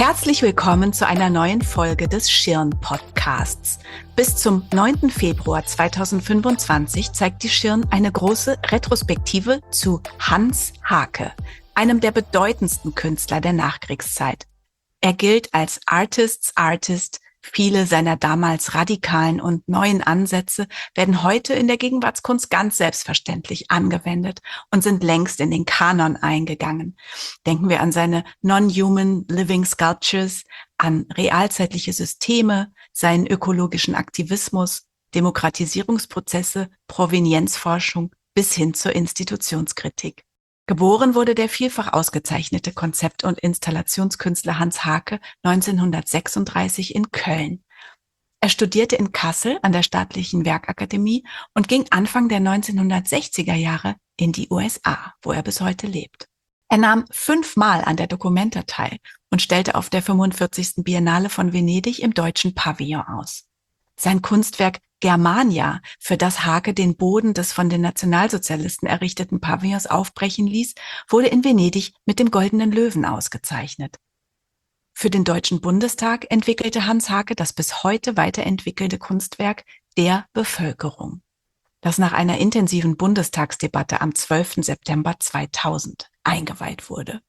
Herzlich willkommen zu einer neuen Folge des Schirn-Podcasts. Bis zum 9. Februar 2025 zeigt die Schirn eine große Retrospektive zu Hans Haacke, einem der bedeutendsten Künstler der Nachkriegszeit. Er gilt als Artist's Artist. Viele seiner damals radikalen und neuen Ansätze werden heute in der Gegenwartskunst ganz selbstverständlich angewendet und sind längst in den Kanon eingegangen. Denken wir an seine Non-Human Living Sculptures, an realzeitliche Systeme, seinen ökologischen Aktivismus, Demokratisierungsprozesse, Provenienzforschung bis hin zur Institutionskritik. Geboren wurde der vielfach ausgezeichnete Konzept- und Installationskünstler Hans Haacke 1936 in Köln. Er studierte in Kassel an der Staatlichen Werkakademie und ging Anfang der 1960er Jahre in die USA, wo er bis heute lebt. Er nahm 5-mal an der Documenta teil und stellte auf der 45. Biennale von Venedig im Deutschen Pavillon aus. Sein Kunstwerk Germania, für das Haacke den Boden des von den Nationalsozialisten errichteten Pavillons aufbrechen ließ, wurde in Venedig mit dem Goldenen Löwen ausgezeichnet. Für den Deutschen Bundestag entwickelte Hans Haacke das bis heute weiterentwickelte Kunstwerk Der Bevölkerung, das nach einer intensiven Bundestagsdebatte am 12. September 2000 eingeweiht wurde.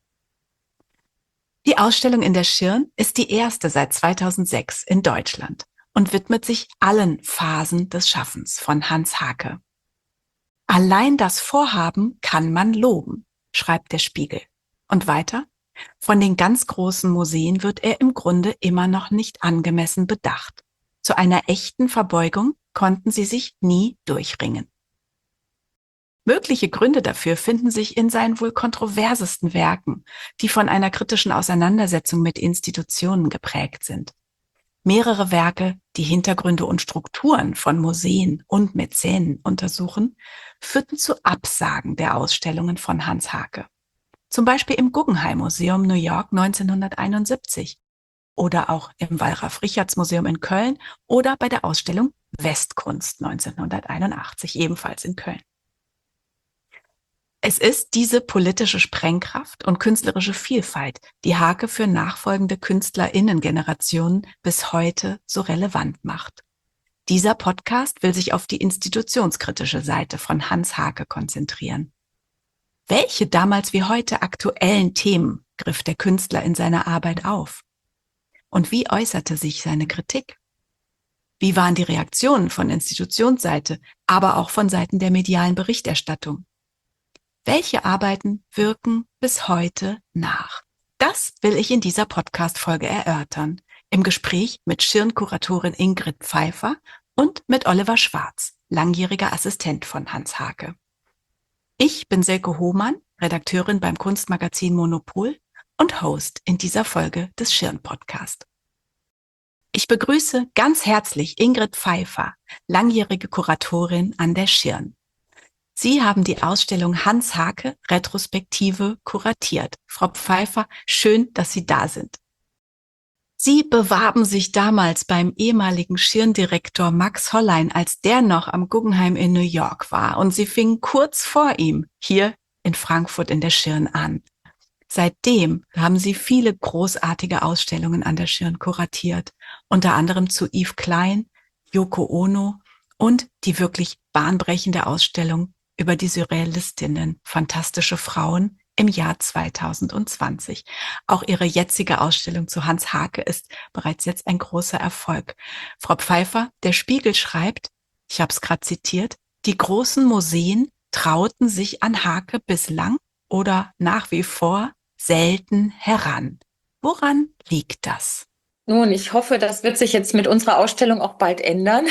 Die Ausstellung in der Schirn ist die erste seit 2006 in Deutschland und widmet sich allen Phasen des Schaffens von Hans Haacke. Allein das Vorhaben kann man loben, schreibt der Spiegel. Und weiter: Von den ganz großen Museen wird er im Grunde immer noch nicht angemessen bedacht. Zu einer echten Verbeugung konnten sie sich nie durchringen. Mögliche Gründe dafür finden sich in seinen wohl kontroversesten Werken, die von einer kritischen Auseinandersetzung mit Institutionen geprägt sind. Mehrere Werke, die Hintergründe und Strukturen von Museen und Mäzenen untersuchen, führten zu Absagen der Ausstellungen von Hans Haacke. Zum Beispiel im Guggenheim Museum New York 1971 oder auch im Wallraf-Richartz-Museum in Köln oder bei der Ausstellung Westkunst 1981 ebenfalls in Köln. Es ist diese politische Sprengkraft und künstlerische Vielfalt, die Haacke für nachfolgende KünstlerInnen-Generationen bis heute so relevant macht. Dieser Podcast will sich auf die institutionskritische Seite von Hans Haacke konzentrieren. Welche damals wie heute aktuellen Themen griff der Künstler in seiner Arbeit auf? Und wie äußerte sich seine Kritik? Wie waren die Reaktionen von Institutionsseite, aber auch von Seiten der medialen Berichterstattung? Welche Arbeiten wirken bis heute nach? Das will ich in dieser Podcast-Folge erörtern, im Gespräch mit Schirn-Kuratorin Ingrid Pfeiffer und mit Oliver Schwarz, langjähriger Assistent von Hans Haacke. Ich bin Silke Hohmann, Redakteurin beim Kunstmagazin Monopol und Host in dieser Folge des Schirn-Podcast. Ich begrüße ganz herzlich Ingrid Pfeiffer, langjährige Kuratorin an der Schirn. Sie haben die Ausstellung Hans Haacke Retrospektive kuratiert. Frau Pfeiffer, schön, dass Sie da sind. Sie bewarben sich damals beim ehemaligen Schirndirektor Max Hollein, als der noch am Guggenheim in New York war, und Sie fingen kurz vor ihm hier in Frankfurt in der Schirn an. Seitdem haben Sie viele großartige Ausstellungen an der Schirn kuratiert, unter anderem zu Yves Klein, Yoko Ono und die wirklich bahnbrechende Ausstellung über die Surrealistinnen, fantastische Frauen im Jahr 2020. Auch Ihre jetzige Ausstellung zu Hans Haacke ist bereits jetzt ein großer Erfolg. Frau Pfeiffer, der Spiegel schreibt, ich habe es gerade zitiert, die großen Museen trauten sich an Haacke bislang oder nach wie vor selten heran. Woran liegt das? Nun, ich hoffe, das wird sich jetzt mit unserer Ausstellung auch bald ändern.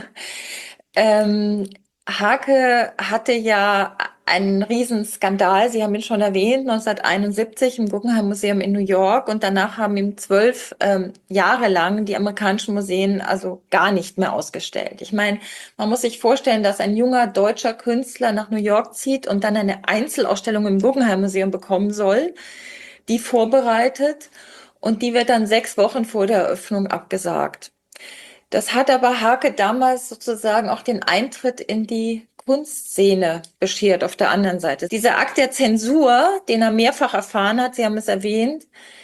Haacke hatte ja einen Riesenskandal, Sie haben ihn schon erwähnt, 1971 im Guggenheim Museum in New York, und danach haben ihm 12 Jahre lang die amerikanischen Museen also gar nicht mehr ausgestellt. Ich meine, man muss sich vorstellen, dass ein junger deutscher Künstler nach New York zieht und dann eine Einzelausstellung im Guggenheim Museum bekommen soll, die vorbereitet, und die wird dann 6 Wochen vor der Eröffnung abgesagt. Das hat aber Haacke damals sozusagen auch den Eintritt in die Kunstszene beschert auf der anderen Seite. Dieser Akt der Zensur, den er mehrfach erfahren hat, Sie haben es erwähnt,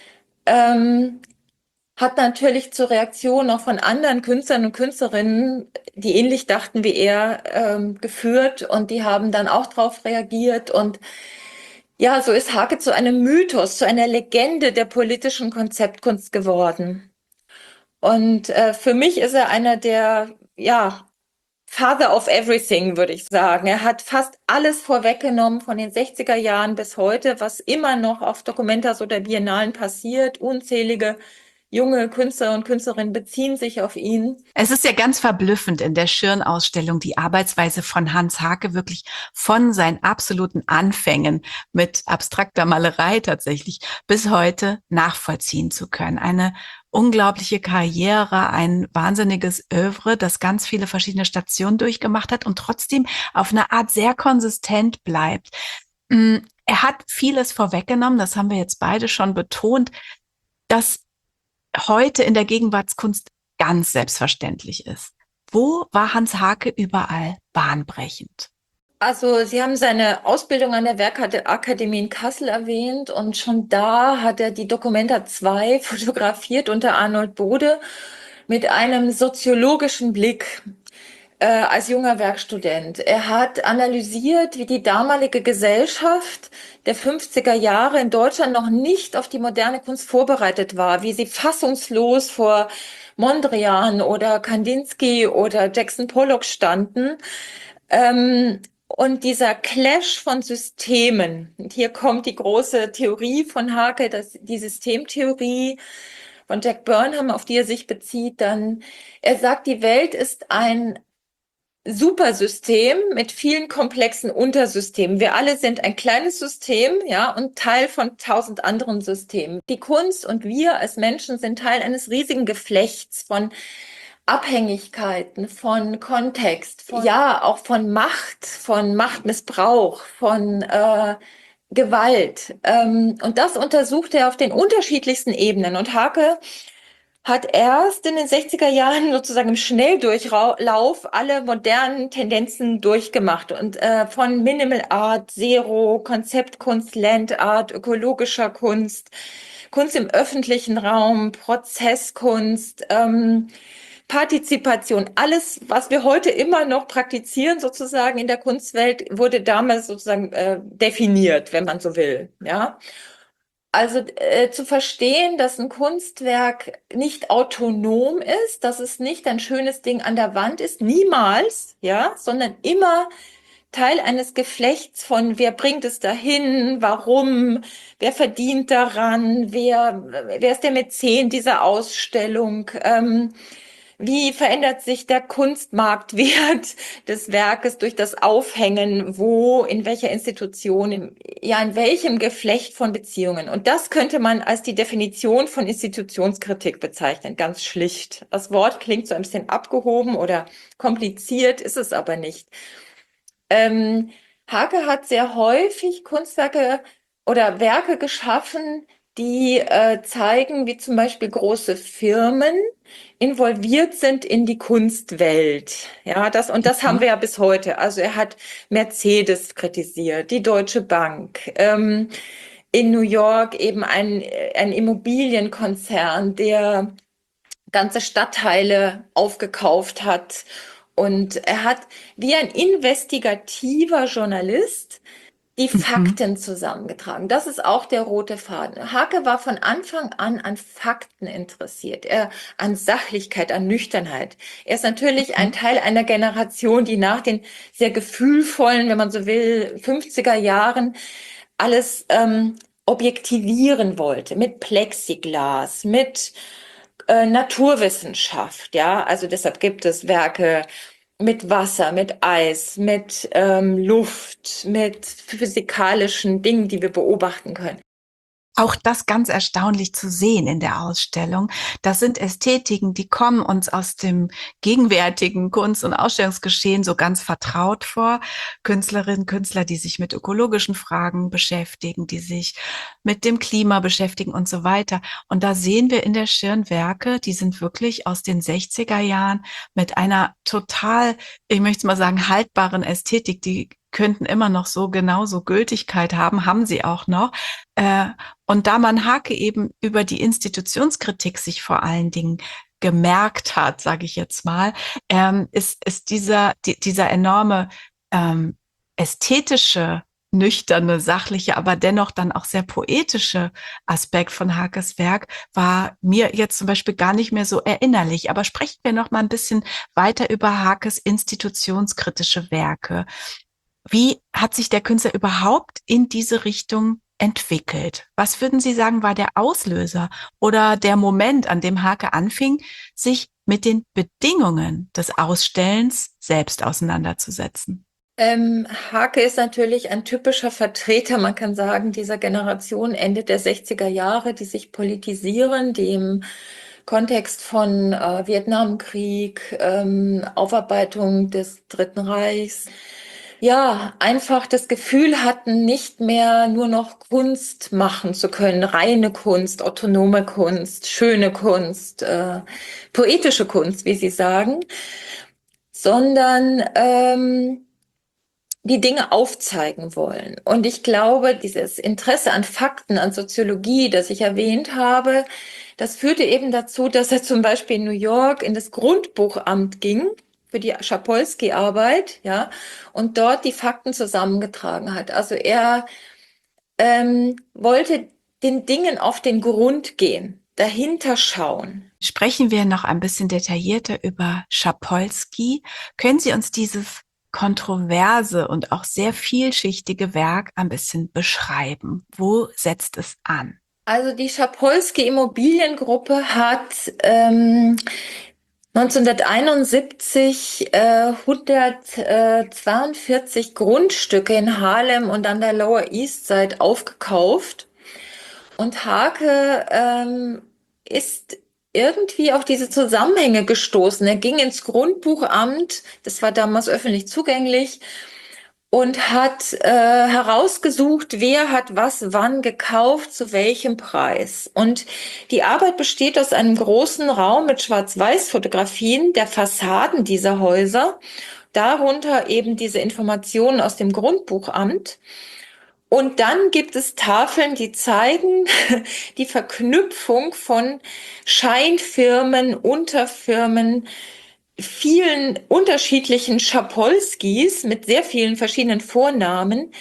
hat natürlich zur Reaktion auch von anderen Künstlern und Künstlerinnen, die ähnlich dachten wie er, geführt, und die haben dann auch darauf reagiert. Und ja, so ist Hake zu einem Mythos, zu einer Legende der politischen Konzeptkunst geworden. Und für mich ist er einer der, ja, Father of Everything, würde ich sagen. Er hat fast alles vorweggenommen von den 60er Jahren bis heute, was immer noch auf Documentas oder Biennalen passiert. Unzählige junge Künstler und Künstlerinnen beziehen sich auf ihn. Es ist ja ganz verblüffend in der Schirn-Ausstellung die Arbeitsweise von Hans Hake wirklich von seinen absoluten Anfängen mit abstrakter Malerei tatsächlich bis heute nachvollziehen zu können. Eine unglaubliche Karriere, ein wahnsinniges Œuvre, das ganz viele verschiedene Stationen durchgemacht hat und trotzdem auf eine Art sehr konsistent bleibt. Er hat vieles vorweggenommen, das haben wir jetzt beide schon betont, dass heute in der Gegenwartskunst ganz selbstverständlich ist. Wo war Hans Hake überall bahnbrechend? Also, Sie haben seine Ausbildung an der Werkakademie in Kassel erwähnt, und schon da hat er die Documenta 2 fotografiert unter Arnold Bode mit einem soziologischen Blick als junger Werkstudent. Er hat analysiert, wie die damalige Gesellschaft der 50er Jahre in Deutschland noch nicht auf die moderne Kunst vorbereitet war, wie sie fassungslos vor Mondrian oder Kandinsky oder Jackson Pollock standen. Und dieser Clash von Systemen, und hier kommt die große Theorie von Hake, die Systemtheorie von Jack Burnham, auf die er sich bezieht, dann, er sagt, die Welt ist ein Supersystem mit vielen komplexen Untersystemen. Wir alle sind ein kleines System, ja, und Teil von 1000 anderen Systemen. Die Kunst und wir als Menschen sind Teil eines riesigen Geflechts von Abhängigkeiten, von Kontext, ja, auch von Machtmissbrauch, von Gewalt. Und das untersucht er auf den unterschiedlichsten Ebenen. Und Hake hat erst in den 60er Jahren sozusagen im Schnelldurchlauf alle modernen Tendenzen durchgemacht und von Minimal Art, Zero, Konzeptkunst, Land Art, ökologischer Kunst, Kunst im öffentlichen Raum, Prozesskunst, Partizipation, alles, was wir heute immer noch praktizieren, sozusagen in der Kunstwelt, wurde damals sozusagen definiert, wenn man so will, ja. Also zu verstehen, dass ein Kunstwerk nicht autonom ist, dass es nicht ein schönes Ding an der Wand ist, niemals, ja, sondern immer Teil eines Geflechts von, wer bringt es dahin, warum, wer verdient daran, wer ist der Mäzen dieser Ausstellung, wie verändert sich der Kunstmarktwert des Werkes durch das Aufhängen, wo, in welcher Institution, in welchem Geflecht von Beziehungen. Und das könnte man als die Definition von Institutionskritik bezeichnen, ganz schlicht. Das Wort klingt so ein bisschen abgehoben oder kompliziert, ist es aber nicht. Hake hat sehr häufig Kunstwerke oder Werke geschaffen, die zeigen, wie zum Beispiel große Firmen involviert sind in die Kunstwelt. Ja, das haben wir ja bis heute. Also er hat Mercedes kritisiert, die Deutsche Bank, in New York eben ein Immobilienkonzern, der ganze Stadtteile aufgekauft hat. Und er hat wie ein investigativer Journalist die Fakten zusammengetragen. Das ist auch der rote Faden. Hake war von Anfang an Fakten interessiert, an Sachlichkeit, an Nüchternheit. Er ist natürlich ein Teil einer Generation, die nach den sehr gefühlvollen, wenn man so will, 50er Jahren alles objektivieren wollte, mit Plexiglas, mit Naturwissenschaft, ja, also deshalb gibt es Werke mit Wasser, mit Eis, mit Luft, mit physikalischen Dingen, die wir beobachten können. Auch das ganz erstaunlich zu sehen in der Ausstellung. Das sind Ästhetiken, die kommen uns aus dem gegenwärtigen Kunst- und Ausstellungsgeschehen so ganz vertraut vor. Künstlerinnen, Künstler, die sich mit ökologischen Fragen beschäftigen, die sich mit dem Klima beschäftigen und so weiter. Und da sehen wir in der Schirn Werke, die sind wirklich aus den 60er Jahren mit einer total, ich möchte mal sagen, haltbaren Ästhetik. Die könnten immer noch so genauso Gültigkeit haben, haben sie auch noch. Äh, und da man Hake eben über die Institutionskritik sich vor allen Dingen gemerkt hat, sage ich jetzt mal, ist dieser enorme ästhetische, nüchterne, sachliche, aber dennoch dann auch sehr poetische Aspekt von Hakes Werk war mir jetzt zum Beispiel gar nicht mehr so erinnerlich. Aber sprechen wir noch mal ein bisschen weiter über Hakes institutionskritische Werke. Wie hat sich der Künstler überhaupt in diese Richtung entwickelt? Was würden Sie sagen, war der Auslöser oder der Moment, an dem Hake anfing, sich mit den Bedingungen des Ausstellens selbst auseinanderzusetzen? Hake ist natürlich ein typischer Vertreter, man kann sagen, dieser Generation Ende der 60er Jahre, die sich politisieren, die im Kontext von Vietnamkrieg, Aufarbeitung des Dritten Reichs, ja, einfach das Gefühl hatten, nicht mehr nur noch Kunst machen zu können, reine Kunst, autonome Kunst, schöne Kunst, poetische Kunst, wie Sie sagen, sondern die Dinge aufzeigen wollen. Und ich glaube, dieses Interesse an Fakten, an Soziologie, das ich erwähnt habe, das führte eben dazu, dass er zum Beispiel in New York in das Grundbuchamt ging für die Schapolsky-Arbeit, ja, und dort die Fakten zusammengetragen hat. Also er wollte den Dingen auf den Grund gehen, dahinter schauen. Sprechen wir noch ein bisschen detaillierter über Schapolsky. Können Sie uns dieses kontroverse und auch sehr vielschichtige Werk ein bisschen beschreiben? Wo setzt es an? Also die Schapolsky Immobiliengruppe hat 1971 142 Grundstücke in Harlem und an der Lower East Side aufgekauft. Und Hake ist irgendwie auf diese Zusammenhänge gestoßen. Er ging ins Grundbuchamt, das war damals öffentlich zugänglich, und hat herausgesucht, wer hat was wann gekauft, zu welchem Preis. Und die Arbeit besteht aus einem großen Raum mit Schwarz-Weiß-Fotografien der Fassaden dieser Häuser, darunter eben diese Informationen aus dem Grundbuchamt. Und dann gibt es Tafeln, die zeigen die Verknüpfung von Scheinfirmen, Unterfirmen, vielen unterschiedlichen Schapolskis mit sehr vielen verschiedenen Vornamen.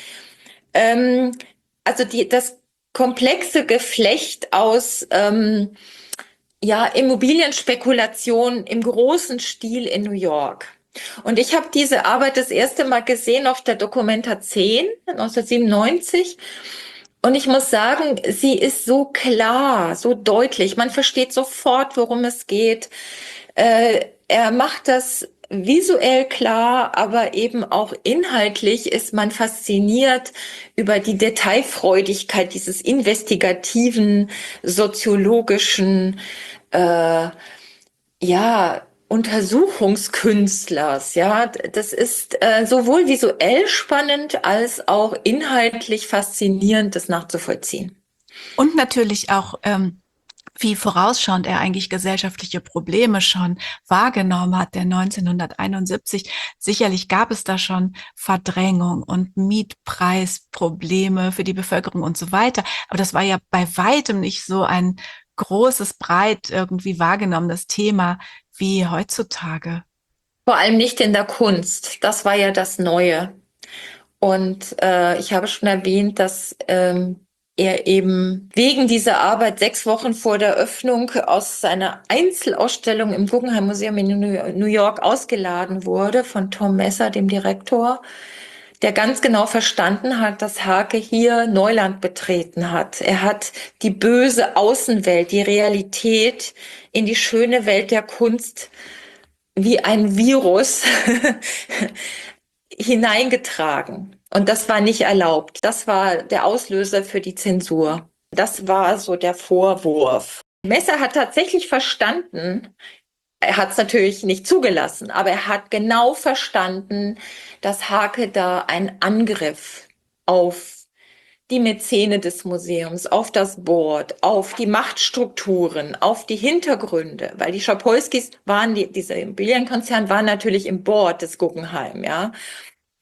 Also das komplexe Geflecht aus ja, Immobilienspekulation im großen Stil in New York. Und ich habe diese Arbeit das erste Mal gesehen auf der Documenta 10, 1997. Und ich muss sagen, sie ist so klar, so deutlich. Man versteht sofort, worum es geht. Er macht das visuell klar, aber eben auch inhaltlich ist man fasziniert über die Detailfreudigkeit dieses investigativen, soziologischen, ja, Untersuchungskünstlers. Ja, das ist sowohl visuell spannend als auch inhaltlich faszinierend, das nachzuvollziehen. Und natürlich auch, wie vorausschauend er eigentlich gesellschaftliche Probleme schon wahrgenommen hat, der 1971. Sicherlich gab es da schon Verdrängung und Mietpreisprobleme für die Bevölkerung und so weiter. Aber das war ja bei weitem nicht so ein großes, breit irgendwie wahrgenommenes Thema wie heutzutage. Vor allem nicht in der Kunst. Das war ja das Neue. Und ich habe schon erwähnt, dass er eben wegen dieser Arbeit 6 Wochen vor der Öffnung aus seiner Einzelausstellung im Guggenheim Museum in New York ausgeladen wurde von Tom Messer, dem Direktor, der ganz genau verstanden hat, dass Hake hier Neuland betreten hat. Er hat die böse Außenwelt, die Realität in die schöne Welt der Kunst wie ein Virus hineingetragen. Und das war nicht erlaubt. Das war der Auslöser für die Zensur. Das war so der Vorwurf. Messer hat tatsächlich verstanden, er hat es natürlich nicht zugelassen, aber er hat genau verstanden, dass Hake da einen Angriff auf die Mäzene des Museums, auf das Board, auf die Machtstrukturen, auf die Hintergründe, weil die Schapolskys waren, dieser Immobilienkonzern war natürlich im Board des Guggenheim, ja.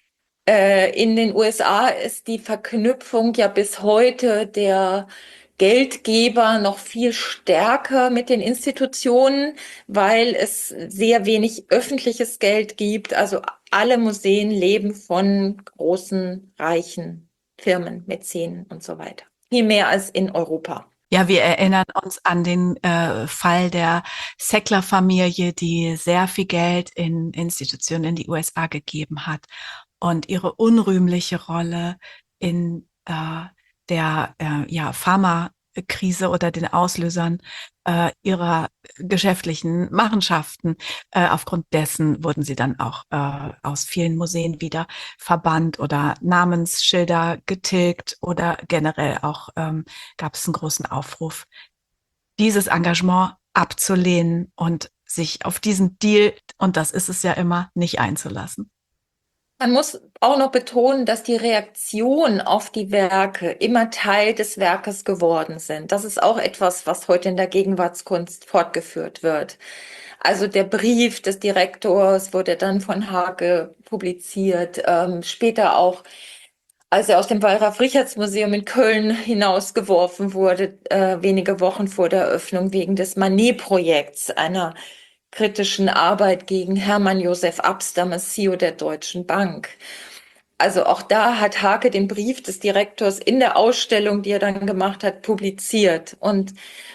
In den USA ist die Verknüpfung ja bis heute der Geldgeber noch viel stärker mit den Institutionen, weil es sehr wenig öffentliches Geld gibt. Also alle Museen leben von großen, reichen Firmen, Mäzenen und so weiter. Viel mehr als in Europa. Ja, wir erinnern uns an den Fall der Sackler-Familie, die sehr viel Geld in Institutionen in die USA gegeben hat und ihre unrühmliche Rolle in der Pharmakrise oder den Auslösern ihrer geschäftlichen Machenschaften. Aufgrund dessen wurden sie dann auch aus vielen Museen wieder verbannt oder Namensschilder getilgt oder generell auch gab es einen großen Aufruf, dieses Engagement abzulehnen und sich auf diesen Deal, und das ist es ja immer, nicht einzulassen. Man muss auch noch betonen, dass die Reaktionen auf die Werke immer Teil des Werkes geworden sind. Das ist auch etwas, was heute in der Gegenwartskunst fortgeführt wird. Also der Brief des Direktors wurde dann von Hake publiziert, später auch, als er aus dem Wallraf-Richartz-Museum in Köln hinausgeworfen wurde, wenige Wochen vor der Eröffnung wegen des Manet-Projekts, einer kritischen Arbeit gegen Hermann Josef Abs, damals CEO der Deutschen Bank. Also auch da hat Hake den Brief des Direktors in der Ausstellung, die er dann gemacht hat, publiziert. Und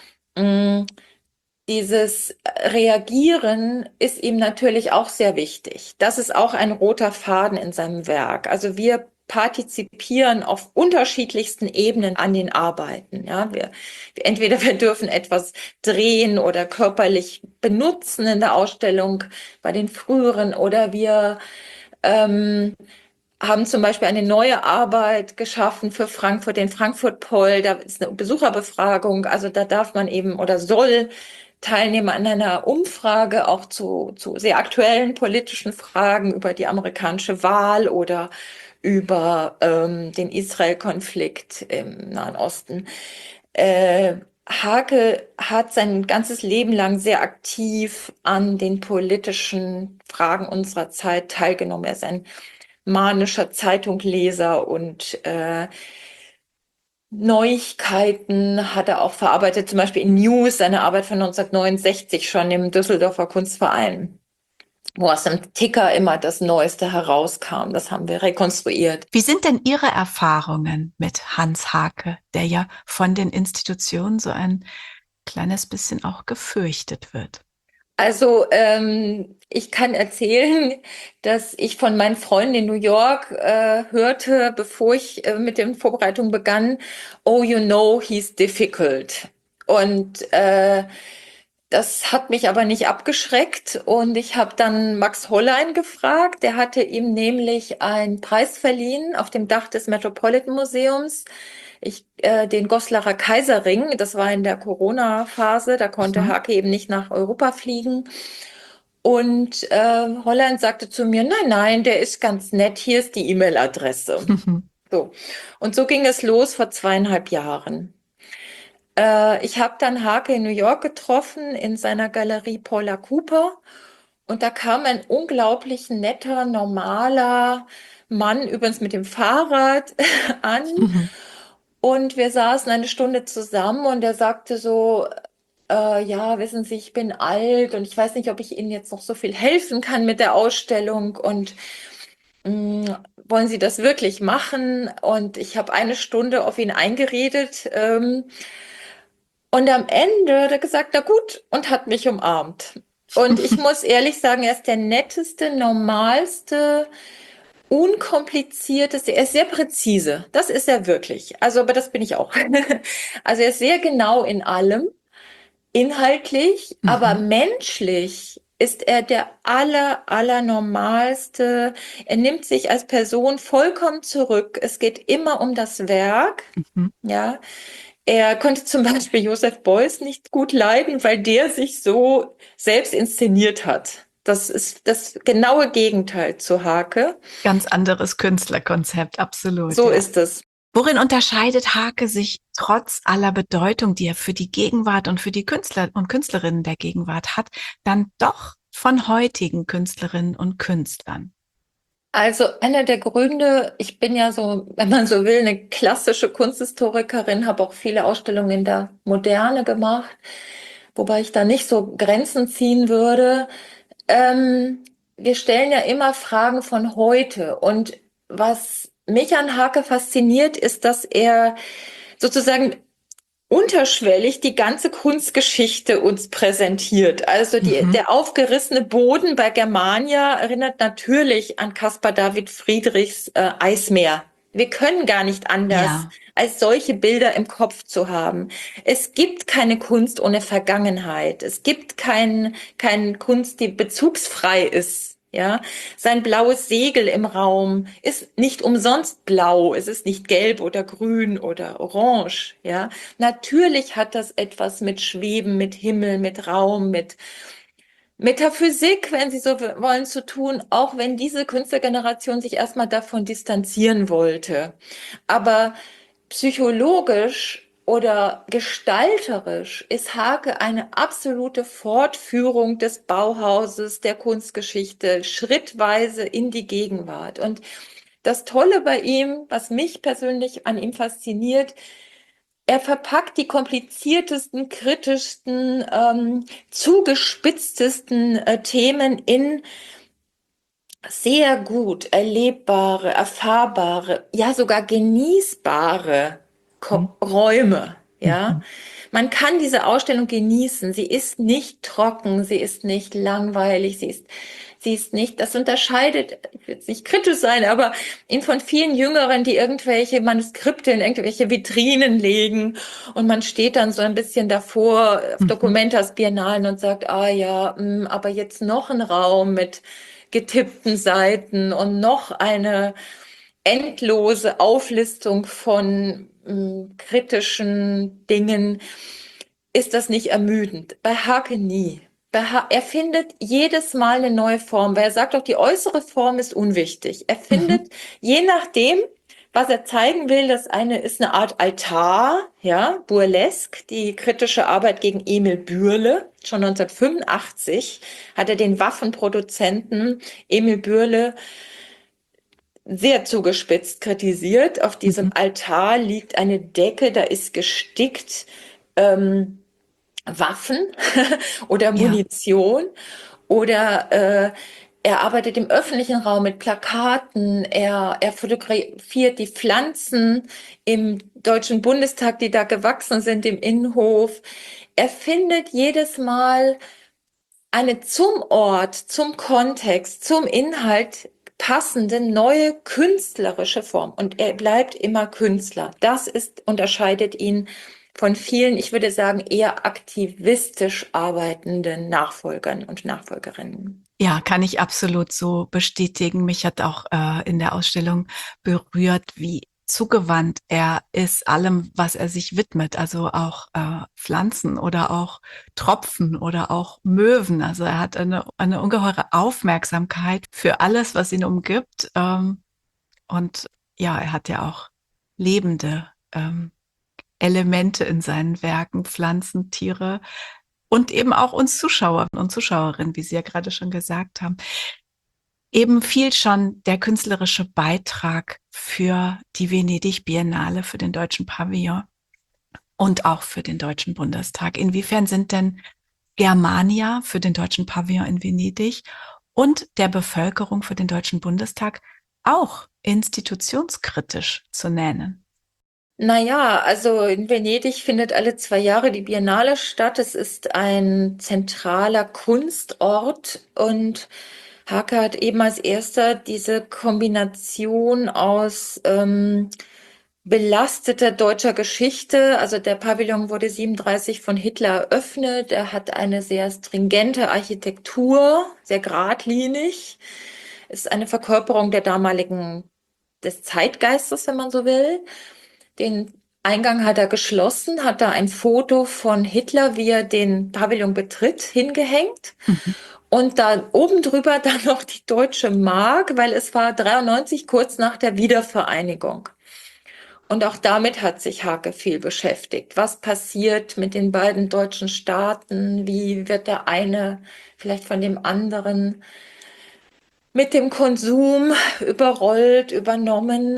dieses Reagieren ist ihm natürlich auch sehr wichtig. Das ist auch ein roter Faden in seinem Werk. Also wir partizipieren auf unterschiedlichsten Ebenen an den Arbeiten. Ja, entweder wir dürfen etwas drehen oder körperlich benutzen in der Ausstellung bei den früheren, oder wir haben zum Beispiel eine neue Arbeit geschaffen für Frankfurt, den Frankfurt-Poll. Da ist eine Besucherbefragung. Also da darf man eben oder soll teilnehmen an einer Umfrage auch zu sehr aktuellen politischen Fragen über die amerikanische Wahl oder über den Israel-Konflikt im Nahen Osten. Hake hat sein ganzes Leben lang sehr aktiv an den politischen Fragen unserer Zeit teilgenommen. Er ist ein manischer Zeitungleser und Neuigkeiten hat er auch verarbeitet, zum Beispiel in News, seine Arbeit von 1969 schon im Düsseldorfer Kunstverein, wo aus dem Ticker immer das Neueste herauskam. Das haben wir rekonstruiert. Wie sind denn Ihre Erfahrungen mit Hans Hake, der ja von den Institutionen so ein kleines bisschen auch gefürchtet wird? Also ich kann erzählen, dass ich von meinen Freunden in New York hörte, bevor ich mit den Vorbereitungen begann, oh, you know, he's difficult. Und das hat mich aber nicht abgeschreckt. Und ich habe dann Max Hollein gefragt. Der hatte ihm nämlich einen Preis verliehen auf dem Dach des Metropolitan Museums. Den Goslarer Kaiserring, das war in der Corona-Phase, da konnte Hake eben nicht nach Europa fliegen. Und Holland sagte zu mir, nein, der ist ganz nett, hier ist die E-Mail-Adresse. So. Und so ging es los vor 2,5 Jahren. Ich habe dann Hake in New York getroffen, in seiner Galerie Paula Cooper. Und da kam ein unglaublich netter, normaler Mann, übrigens mit dem Fahrrad, an. Und wir saßen eine Stunde zusammen und er sagte so, ja, wissen Sie, ich bin alt und ich weiß nicht, ob ich Ihnen jetzt noch so viel helfen kann mit der Ausstellung und wollen Sie das wirklich machen? Und ich habe eine Stunde auf ihn eingeredet und am Ende hat er gesagt, na gut, und hat mich umarmt. Und ich muss ehrlich sagen, er ist der netteste, normalste, unkomplizierteste, er ist sehr präzise. Das ist er wirklich. Also, aber das bin ich auch. Also er ist sehr genau in allem, inhaltlich, aber menschlich ist er der allernormalste. Er nimmt sich als Person vollkommen zurück. Es geht immer um das Werk. Ja. Er konnte zum Beispiel Joseph Beuys nicht gut leiden, weil der sich so selbst inszeniert hat. Das ist das genaue Gegenteil zu Hake. Ganz anderes Künstlerkonzept, absolut. So ist es. Worin unterscheidet Hake sich trotz aller Bedeutung, die er für die Gegenwart und für die Künstler und Künstlerinnen der Gegenwart hat, dann doch von heutigen Künstlerinnen und Künstlern? Also einer der Gründe, ich bin ja so, wenn man so will, eine klassische Kunsthistorikerin, habe auch viele Ausstellungen in der Moderne gemacht, wobei ich da nicht so Grenzen ziehen würde. Wir stellen ja immer Fragen von heute, und was mich an Hake fasziniert, ist, dass er sozusagen unterschwellig die ganze Kunstgeschichte uns präsentiert. Also Mhm. der aufgerissene Boden bei Germania erinnert natürlich an Caspar David Friedrichs Eismeer. Wir können gar nicht anders, Ja. als solche Bilder im Kopf zu haben. Es gibt keine Kunst ohne Vergangenheit. Es gibt keine Kunst, die bezugsfrei ist. Ja, sein blaues Segel im Raum ist nicht umsonst blau. Es ist nicht gelb oder grün oder orange. Ja, natürlich hat das etwas mit Schweben, mit Himmel, mit Raum, mit Metaphysik, wenn Sie so wollen, zu tun, auch wenn diese Künstlergeneration sich erstmal davon distanzieren wollte. Aber psychologisch oder gestalterisch ist Hake eine absolute Fortführung des Bauhauses, der Kunstgeschichte, schrittweise in die Gegenwart. Und das Tolle bei ihm, was mich persönlich an ihm fasziniert, er verpackt die kompliziertesten, kritischsten, zugespitztesten Themen in sehr gut erlebbare, erfahrbare, ja sogar genießbare Mhm. Räume. Ja, Mhm. man kann diese Ausstellung genießen. Sie ist nicht trocken, sie ist nicht langweilig, sie ist nicht, das unterscheidet, ich will jetzt nicht kritisch sein, aber ihn von vielen Jüngeren, die irgendwelche Manuskripte in irgendwelche Vitrinen legen, und man steht dann so ein bisschen davor auf Mhm. Documentas Biennalen und sagt, ah ja, aber jetzt noch ein Raum mit getippten Seiten und noch eine endlose Auflistung von kritischen Dingen. Ist das nicht ermüdend? Bei Hake nie. Er findet jedes Mal eine neue Form, weil er sagt auch, die äußere Form ist unwichtig. Er Mhm. findet, je nachdem, was er zeigen will, das eine ist eine Art Altar, ja, Burlesque, die kritische Arbeit gegen Emil Bürle. Schon 1985 hat er den Waffenproduzenten Emil Bürle sehr zugespitzt kritisiert. Auf diesem Mhm. Altar liegt eine Decke, da ist gestickt ähm, Waffen oder Ja. Munition, oder er arbeitet im öffentlichen Raum mit Plakaten, er fotografiert die Pflanzen im Deutschen Bundestag, die da gewachsen sind im Innenhof. Er findet jedes Mal eine zum Ort, zum Kontext, zum Inhalt passende neue künstlerische Form. Und er bleibt immer Künstler. Unterscheidet ihn von vielen, ich würde sagen, eher aktivistisch arbeitenden Nachfolgern und Nachfolgerinnen. Ja, kann ich absolut so bestätigen. Mich hat auch in der Ausstellung berührt, wie zugewandt er ist allem, was er sich widmet. Also auch Pflanzen oder auch Tropfen oder auch Möwen. Also er hat eine ungeheure Aufmerksamkeit für alles, was ihn umgibt. Und ja, er hat ja auch lebende Elemente in seinen Werken, Pflanzen, Tiere und eben auch uns Zuschauer und Zuschauerinnen, wie Sie ja gerade schon gesagt haben. Eben fiel schon der künstlerische Beitrag für die Venedig Biennale, für den Deutschen Pavillon und auch für den Deutschen Bundestag. Inwiefern sind denn Germania für den Deutschen Pavillon in Venedig und der Bevölkerung für den Deutschen Bundestag auch institutionskritisch zu nennen? Naja, also in Venedig findet alle 2 Jahre die Biennale statt. Es ist ein zentraler Kunstort, und Hake hat eben als erster diese Kombination aus belasteter deutscher Geschichte. Also der Pavillon wurde 37 von Hitler eröffnet. Er hat eine sehr stringente Architektur, sehr geradlinig. Ist eine Verkörperung der damaligen, des Zeitgeistes, wenn man so will. Den Eingang hat er geschlossen, hat da ein Foto von Hitler, wie er den Pavillon betritt, hingehängt. Mhm. Und da oben drüber dann noch die Deutsche Mark, weil es war 93, kurz nach der Wiedervereinigung. Und auch damit hat sich Hake viel beschäftigt. Was passiert mit den beiden deutschen Staaten? Wie wird der eine vielleicht von dem anderen mit dem Konsum überrollt, übernommen.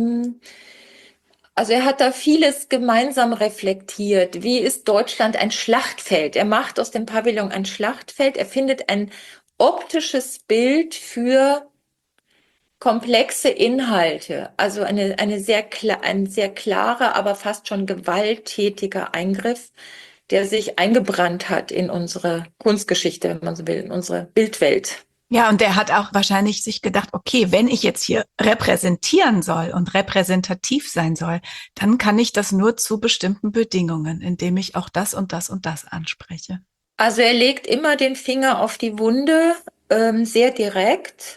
Also er hat da vieles gemeinsam reflektiert. Wie ist Deutschland ein Schlachtfeld? Er macht aus dem Pavillon ein Schlachtfeld. Er findet ein optisches Bild für komplexe Inhalte. Also ein sehr klarer, aber fast schon gewalttätiger Eingriff, der sich eingebrannt hat in unsere Kunstgeschichte, wenn man so will, in unsere Bildwelt. Ja, und der hat auch wahrscheinlich sich gedacht, okay, wenn ich jetzt hier repräsentieren soll und repräsentativ sein soll, dann kann ich das nur zu bestimmten Bedingungen, indem ich auch das und das und das anspreche. Also er legt immer den Finger auf die Wunde, sehr direkt.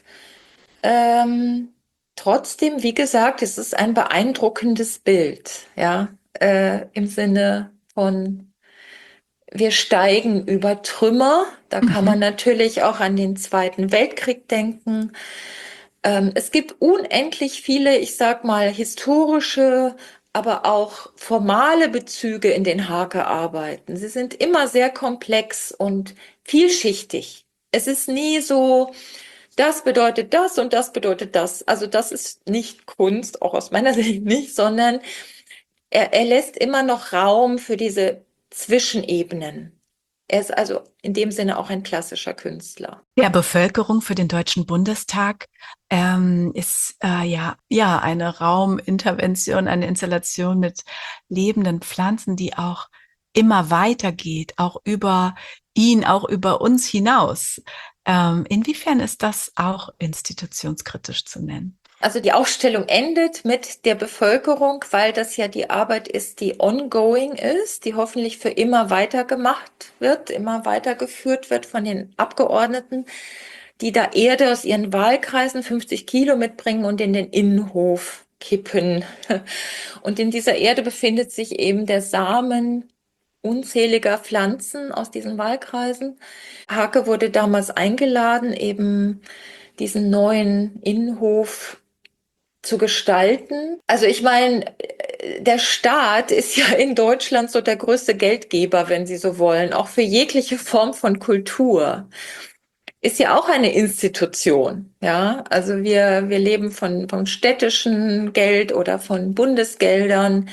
Ähm, Trotzdem, wie gesagt, es ist ein beeindruckendes Bild, ja, im Sinne von, wir steigen über Trümmer. Da kann man Mhm. natürlich auch an den Zweiten Weltkrieg denken. Es gibt unendlich viele, ich sag mal, historische, aber auch formale Bezüge in den Hake-Arbeiten. Sie sind immer sehr komplex und vielschichtig. Es ist nie so, das bedeutet das und das bedeutet das. Also das ist nicht Kunst, auch aus meiner Sicht nicht, sondern er lässt immer noch Raum für diese Zwischenebenen. Er ist also in dem Sinne auch ein klassischer Künstler. Der Bevölkerung für den Deutschen Bundestag ist ja eine Raumintervention, eine Installation mit lebenden Pflanzen, die auch immer weitergeht, auch über ihn, auch über uns hinaus. Inwiefern ist das auch institutionskritisch zu nennen? Also die Ausstellung endet mit der Bevölkerung, weil das ja die Arbeit ist, die ongoing ist, die hoffentlich für immer weitergemacht wird, immer weitergeführt wird von den Abgeordneten, die da Erde aus ihren Wahlkreisen 50 Kilo mitbringen und in den Innenhof kippen. Und in dieser Erde befindet sich eben der Samen unzähliger Pflanzen aus diesen Wahlkreisen. Hake wurde damals eingeladen, eben diesen neuen Innenhof zu gestalten. Also ich meine, der Staat ist ja in Deutschland so der größte Geldgeber, wenn Sie so wollen, auch für jegliche Form von Kultur. Ist ja auch eine Institution, ja. Also wir leben von städtischen Geld oder von Bundesgeldern.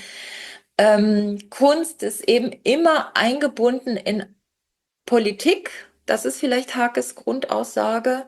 Kunst ist eben immer eingebunden in Politik. Das ist vielleicht Hakes Grundaussage.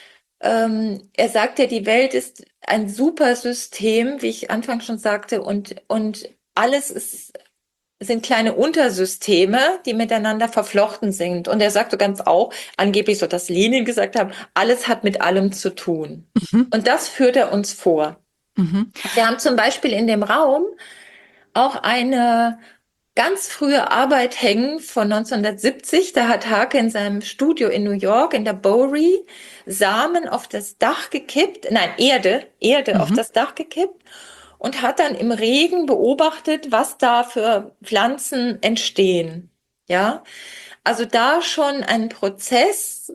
Er sagt ja, die Welt ist ein Supersystem, wie ich anfangs schon sagte, und alles sind kleine Untersysteme, die miteinander verflochten sind. Und er sagt so ganz auch, angeblich so, dass Lenin gesagt hat, alles hat mit allem zu tun. Mhm. Und das führt er uns vor. Mhm. Wir haben zum Beispiel in dem Raum auch eine ganz frühe Arbeit hängen von 1970. Da hat Hake in seinem Studio in New York, in der Bowery, Samen auf das Dach gekippt, nein, Erde auf Mhm. das Dach gekippt und hat dann im Regen beobachtet, was da für Pflanzen entstehen. Ja, also da schon ein Prozess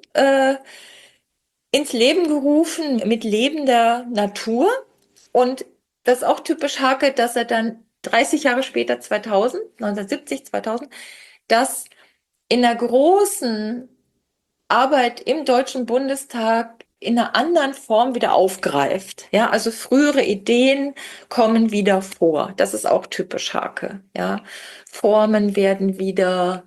ins Leben gerufen mit lebender Natur. Und das ist auch typisch Hake, dass er dann 30 Jahre später, 2000, 1970, 2000, das in der großen Arbeit im Deutschen Bundestag in einer anderen Form wieder aufgreift. Ja, also frühere Ideen kommen wieder vor. Das ist auch typisch Hake. Ja, Formen werden wieder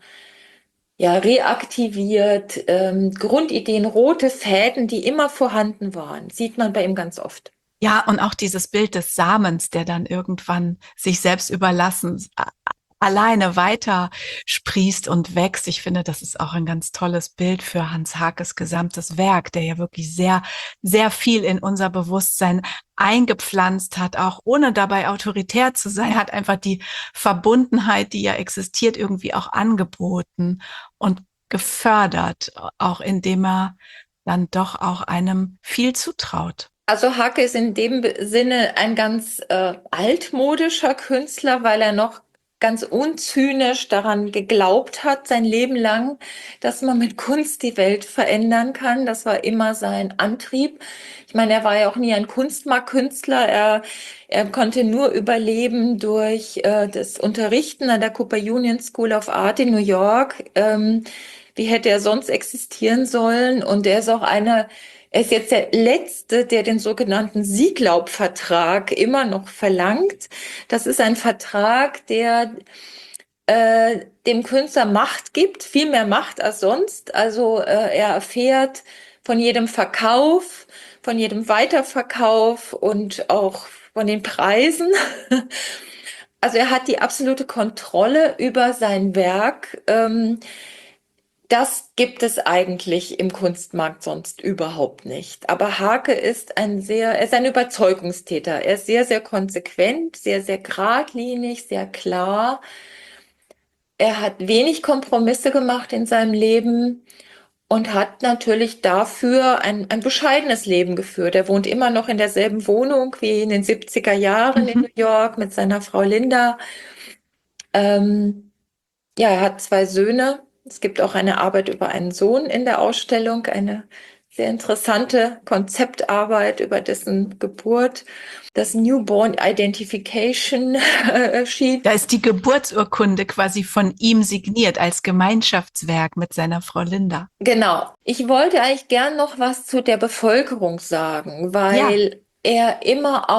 reaktiviert, Grundideen, rote Fäden, die immer vorhanden waren, sieht man bei ihm ganz oft. Ja, und auch dieses Bild des Samens, der dann irgendwann sich selbst überlassen, alleine weiter sprießt und wächst. Ich finde, das ist auch ein ganz tolles Bild für Hans Hakes gesamtes Werk, der ja wirklich sehr, sehr viel in unser Bewusstsein eingepflanzt hat, auch ohne dabei autoritär zu sein, hat einfach die Verbundenheit, die ja existiert, irgendwie auch angeboten und gefördert, auch indem er dann doch auch einem viel zutraut. Also Hake ist in dem Sinne ein ganz altmodischer Künstler, weil er noch ganz unzynisch daran geglaubt hat, sein Leben lang, dass man mit Kunst die Welt verändern kann. Das war immer sein Antrieb. Ich meine, er war ja auch nie ein Kunstmarktkünstler. Er konnte nur überleben durch das Unterrichten an der Cooper Union School of Art in New York. Wie hätte er sonst existieren sollen? Und er ist auch Er ist jetzt der Letzte, der den sogenannten Sieglaub-Vertrag immer noch verlangt. Das ist ein Vertrag, der dem Künstler Macht gibt, viel mehr Macht als sonst. Also er erfährt von jedem Verkauf, von jedem Weiterverkauf und auch von den Preisen. Also er hat die absolute Kontrolle über sein Werk. Das gibt es eigentlich im Kunstmarkt sonst überhaupt nicht. Aber Hake ist er ist ein Überzeugungstäter. Er ist sehr, sehr konsequent, sehr, sehr geradlinig, sehr klar. Er hat wenig Kompromisse gemacht in seinem Leben und hat natürlich dafür ein bescheidenes Leben geführt. Er wohnt immer noch in derselben Wohnung wie in den 70er Jahren in New York mit seiner Frau Linda. Ja, er hat 2 Söhne. Es gibt auch eine Arbeit über einen Sohn in der Ausstellung, eine sehr interessante Konzeptarbeit über dessen Geburt. Das Newborn Identification Sheet. Da ist die Geburtsurkunde quasi von ihm signiert als Gemeinschaftswerk mit seiner Frau Linda. Genau. Ich wollte eigentlich gern noch was zu der Bevölkerung sagen, weil er immer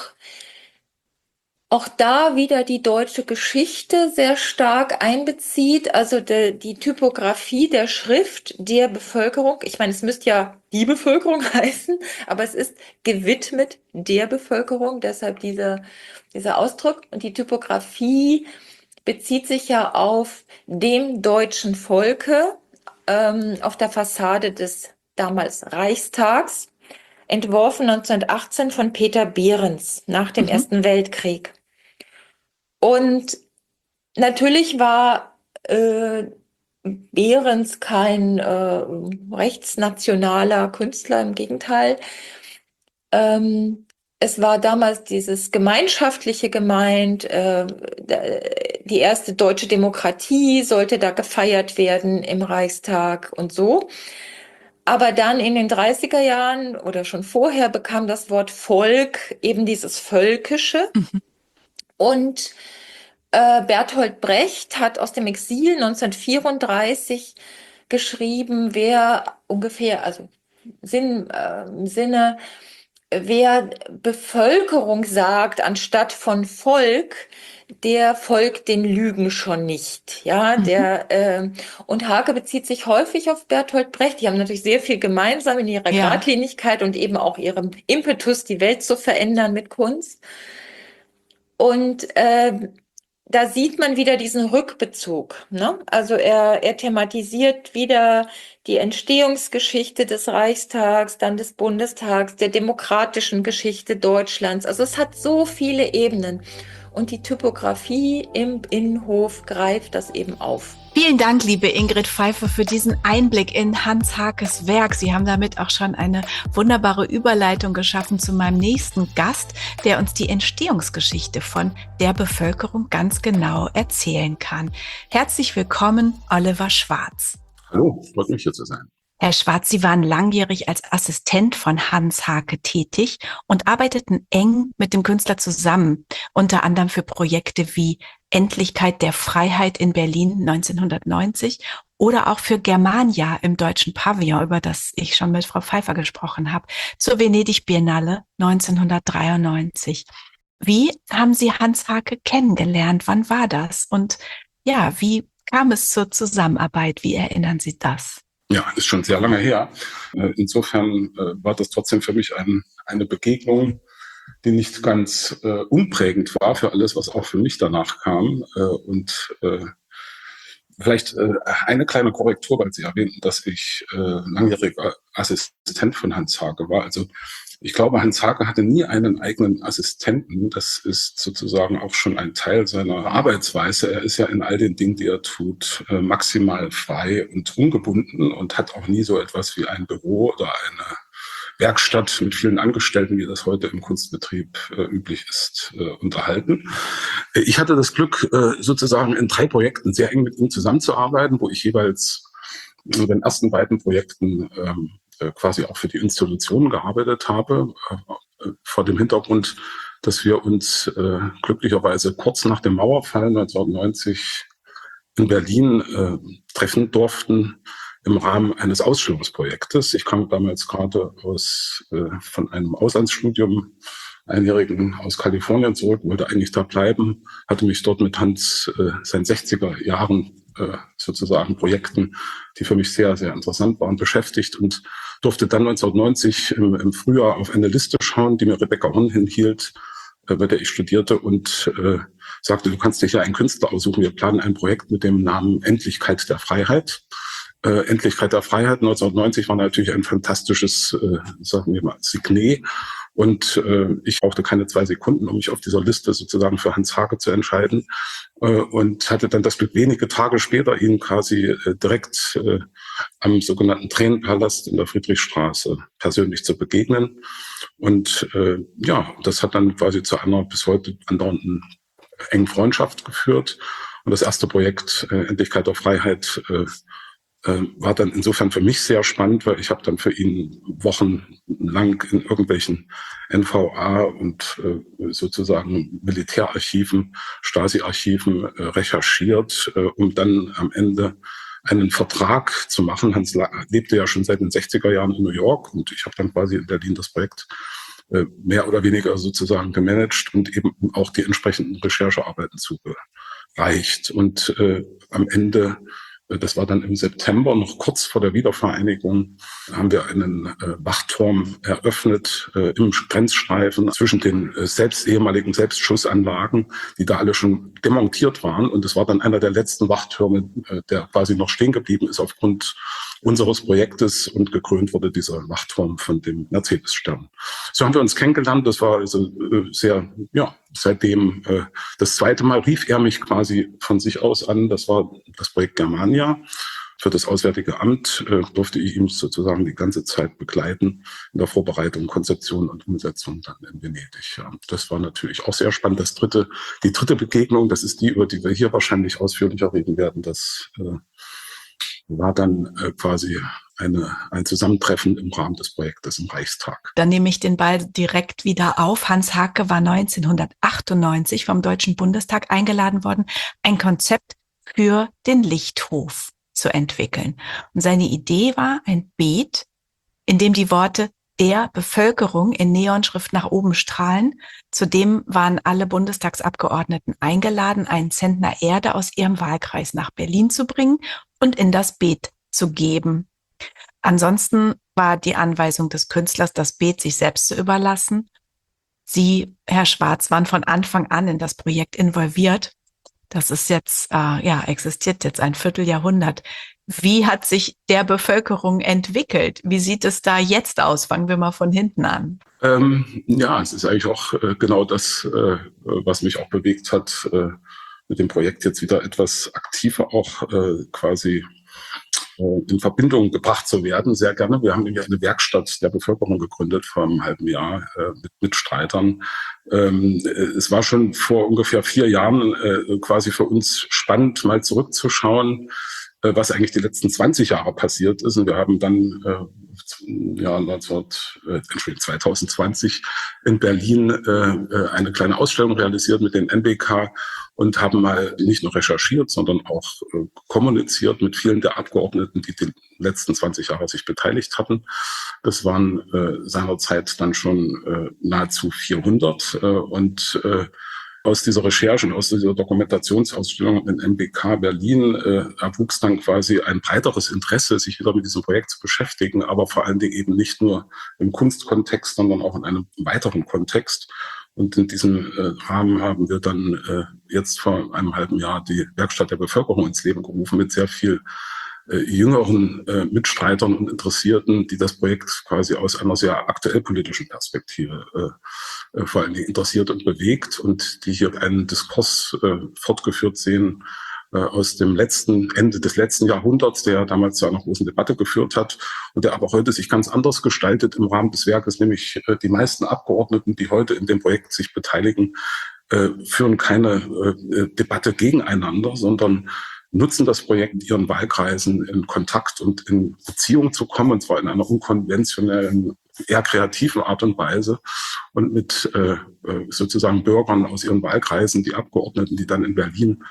auch da wieder die deutsche Geschichte sehr stark einbezieht, also die Typografie der Schrift der Bevölkerung. Ich meine, es müsste ja die Bevölkerung heißen, aber es ist gewidmet der Bevölkerung, deshalb dieser Ausdruck. Und die Typografie bezieht sich ja auf dem deutschen Volke, auf der Fassade des damals Reichstags, entworfen 1918 von Peter Behrens nach dem Ersten Weltkrieg. Und natürlich war Behrens kein rechtsnationaler Künstler, im Gegenteil. Es war damals dieses Gemeinschaftliche gemeint, die erste deutsche Demokratie sollte da gefeiert werden im Reichstag und so. Aber dann in den 30er Jahren oder schon vorher bekam das Wort Volk eben dieses Völkische. Und Bertolt Brecht hat aus dem Exil 1934 geschrieben, wer ungefähr, also im Sinne, wer Bevölkerung sagt anstatt von Volk, der folgt den Lügen schon nicht. Ja, und Hake bezieht sich häufig auf Bertolt Brecht. Die haben natürlich sehr viel gemeinsam in ihrer Geradlinigkeit und eben auch ihrem Impetus, die Welt zu verändern mit Kunst. Und da sieht man wieder diesen Rückbezug, ne? Also er thematisiert wieder die Entstehungsgeschichte des Reichstags, dann des Bundestags, der demokratischen Geschichte Deutschlands. Also es hat so viele Ebenen. Und die Typografie im Innenhof greift das eben auf. Vielen Dank, liebe Ingrid Pfeiffer, für diesen Einblick in Hans Hakes Werk. Sie haben damit auch schon eine wunderbare Überleitung geschaffen zu meinem nächsten Gast, der uns die Entstehungsgeschichte von der Bevölkerung ganz genau erzählen kann. Herzlich willkommen, Oliver Schwarz. Hallo, freut mich hier zu sein. Herr Schwarz, Sie waren langjährig als Assistent von Hans Hake tätig und arbeiteten eng mit dem Künstler zusammen, unter anderem für Projekte wie Endlichkeit der Freiheit in Berlin 1990 oder auch für Germania im Deutschen Pavillon, über das ich schon mit Frau Pfeiffer gesprochen habe, zur Venedig Biennale 1993. Wie haben Sie Hans Hake kennengelernt? Wann war das? Und ja, wie kam es zur Zusammenarbeit? Wie erinnern Sie das? Ja, ist schon sehr lange her. Insofern war das trotzdem für mich eine Begegnung, die nicht ganz unprägend war für alles, was auch für mich danach kam. Vielleicht eine kleine Korrektur, weil Sie erwähnten, dass ich langjähriger Assistent von Hans Hake war. Also ich glaube, Hans Hake hatte nie einen eigenen Assistenten. Das ist sozusagen auch schon ein Teil seiner Arbeitsweise. Er ist ja in all den Dingen, die er tut, maximal frei und ungebunden und hat auch nie so etwas wie ein Büro oder eine Werkstatt mit vielen Angestellten, wie das heute im Kunstbetrieb üblich ist, unterhalten. Ich hatte das Glück, sozusagen in 3 Projekten sehr eng mit ihm zusammenzuarbeiten, wo ich jeweils in den ersten beiden Projekten quasi auch für die Institutionen gearbeitet habe, vor dem Hintergrund, dass wir uns glücklicherweise kurz nach dem Mauerfall 1990 in Berlin treffen durften. im Rahmen eines Ausstellungsprojektes. Ich kam damals gerade von einem Auslandsstudium, Einjährigen aus Kalifornien zurück, wollte eigentlich da bleiben, hatte mich dort mit Hans seinen 60er Jahren sozusagen Projekten, die für mich sehr, sehr interessant waren, beschäftigt und durfte dann 1990 im Frühjahr auf eine Liste schauen, die mir Rebecca Horn hinhielt, bei der ich studierte und sagte, du kannst dich ja einen Künstler aussuchen. Wir planen ein Projekt mit dem Namen Endlichkeit der Freiheit. Endlichkeit der Freiheit 1990 war natürlich ein fantastisches, sagen wir mal, Signet. Und ich brauchte keine 2 Sekunden, um mich auf dieser Liste sozusagen für Hans Haacke zu entscheiden. Und hatte dann das Glück, wenige Tage später ihn quasi direkt am sogenannten Tränenpalast in der Friedrichstraße persönlich zu begegnen. Und ja, das hat dann quasi zu einer bis heute andauernden engen Freundschaft geführt. Und das erste Projekt, Endlichkeit der Freiheit, war dann insofern für mich sehr spannend, weil ich habe dann für ihn wochenlang in irgendwelchen NVA und sozusagen Militärarchiven, Stasi-Archiven recherchiert, um dann am Ende einen Vertrag zu machen. Hans lebte ja schon seit den 60er Jahren in New York und ich habe dann quasi in Berlin das Projekt mehr oder weniger sozusagen gemanagt und eben auch die entsprechenden Recherchearbeiten zugereicht. Und am Ende, das war dann im September, noch kurz vor der Wiedervereinigung, haben wir einen Wachturm eröffnet im Grenzstreifen zwischen den ehemaligen Selbstschussanlagen, die da alle schon demontiert waren. Und es war dann einer der letzten Wachtürme, der quasi noch stehen geblieben ist aufgrund unseres Projektes, und gekrönt wurde dieser Wachturm von dem Mercedes-Stern. So haben wir uns kennengelernt. Das war also sehr, ja, seitdem das zweite Mal rief er mich quasi von sich aus an. Das war das Projekt Germania. Für das Auswärtige Amt durfte ich ihn sozusagen die ganze Zeit begleiten in der Vorbereitung, Konzeption und Umsetzung dann in Venedig. Ja, das war natürlich auch sehr spannend. Die dritte Begegnung, das ist die, über die wir hier wahrscheinlich ausführlicher reden werden. Das war dann quasi ein Zusammentreffen im Rahmen des Projektes im Reichstag. Dann nehme ich den Ball direkt wieder auf. Hans Haacke war 1998 vom Deutschen Bundestag eingeladen worden, ein Konzept für den Lichthof zu entwickeln. Und seine Idee war ein Beet, in dem die Worte der Bevölkerung in Neonschrift nach oben strahlen. Zudem waren alle Bundestagsabgeordneten eingeladen, einen Zentner Erde aus ihrem Wahlkreis nach Berlin zu bringen und in das Beet zu geben. Ansonsten war die Anweisung des Künstlers, das Beet sich selbst zu überlassen. Sie, Herr Schwarz, waren von Anfang an in das Projekt involviert. Das ist jetzt, existiert jetzt ein Vierteljahrhundert. Wie hat sich der Bevölkerung entwickelt? Wie sieht es da jetzt aus? Fangen wir mal von hinten an. Ja, es ist eigentlich auch genau das, was mich auch bewegt hat, mit dem Projekt jetzt wieder etwas aktiver auch quasi in Verbindung gebracht zu werden, sehr gerne. Wir haben nämlich eine Werkstatt der Bevölkerung gegründet vor einem halben Jahr mit Mitstreitern. Es war schon vor ungefähr 4 Jahren quasi für uns spannend, mal zurückzuschauen, was eigentlich die letzten 20 Jahre passiert ist. Und wir haben dann 2020 in Berlin eine kleine Ausstellung realisiert mit den NBK und haben mal nicht nur recherchiert, sondern auch kommuniziert mit vielen der Abgeordneten, die die letzten 20 Jahre sich beteiligt hatten. Das waren seinerzeit dann schon nahezu 400 und aus dieser Recherche und aus dieser Dokumentationsausstellung in MBK Berlin erwuchs dann quasi ein breiteres Interesse, sich wieder mit diesem Projekt zu beschäftigen, aber vor allen Dingen eben nicht nur im Kunstkontext, sondern auch in einem weiteren Kontext. Und in diesem Rahmen haben wir dann jetzt vor einem halben Jahr die Werkstatt der Bevölkerung ins Leben gerufen mit sehr viel jüngeren Mitstreitern und Interessierten, die das Projekt quasi aus einer sehr aktuell politischen Perspektive vor allen Dingen interessiert und bewegt und die hier einen Diskurs fortgeführt sehen aus dem Ende des letzten Jahrhunderts, der damals zu einer großen Debatte geführt hat und der aber heute sich ganz anders gestaltet im Rahmen des Werkes, nämlich die meisten Abgeordneten, die heute in dem Projekt sich beteiligen, führen keine Debatte gegeneinander, sondern nutzen das Projekt in ihren Wahlkreisen in Kontakt und in Beziehung zu kommen, und zwar in einer unkonventionellen, eher kreativen Art und Weise und mit sozusagen Bürgern aus ihren Wahlkreisen, die Abgeordneten, die dann in Berlin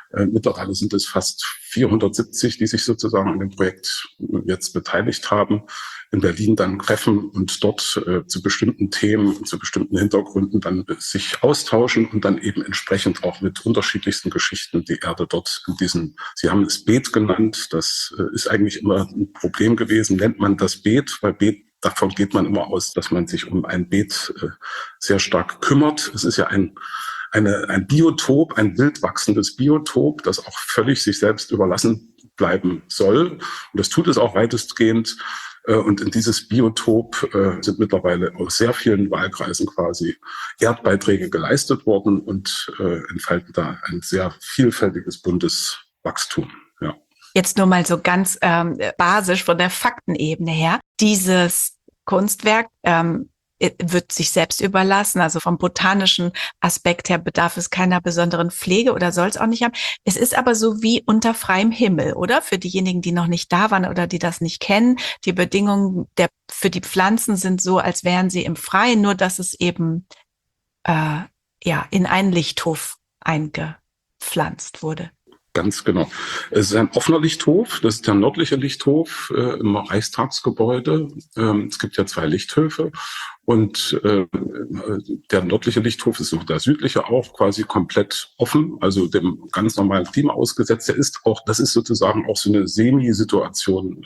Mittlerweile sind es fast 470, die sich sozusagen an dem Projekt jetzt beteiligt haben, in Berlin dann treffen und dort zu bestimmten Themen, zu bestimmten Hintergründen dann sich austauschen und dann eben entsprechend auch mit unterschiedlichsten Geschichten die Erde dort in diesem, Sie haben es Beet genannt, das ist eigentlich immer ein Problem gewesen, nennt man das Beet, weil Beet, davon geht man immer aus, dass man sich um ein Beet sehr stark kümmert. Es ist ja ein Biotop, ein wild wachsendes Biotop, das auch völlig sich selbst überlassen bleiben soll. Und das tut es auch weitestgehend. Und in dieses Biotop sind mittlerweile aus sehr vielen Wahlkreisen quasi Erdbeiträge geleistet worden und entfalten da ein sehr vielfältiges buntes Wachstum. Ja. Jetzt nur mal so ganz basisch von der Faktenebene her. Dieses Kunstwerk wird sich selbst überlassen, also vom botanischen Aspekt her bedarf es keiner besonderen Pflege oder soll es auch nicht haben. Es ist aber so wie unter freiem Himmel, oder? Für diejenigen, die noch nicht da waren oder die das nicht kennen, die Bedingungen für die Pflanzen sind so, als wären sie im Freien, nur dass es eben in einen Lichthof eingepflanzt wurde. Ganz genau. Es ist ein offener Lichthof, das ist der nördliche Lichthof im Reichstagsgebäude. Es gibt ja 2 Lichthöfe und der nördliche Lichthof ist noch der südliche auch quasi komplett offen, also dem ganz normalen Klima ausgesetzt. Das ist sozusagen auch so eine Semi-Situation.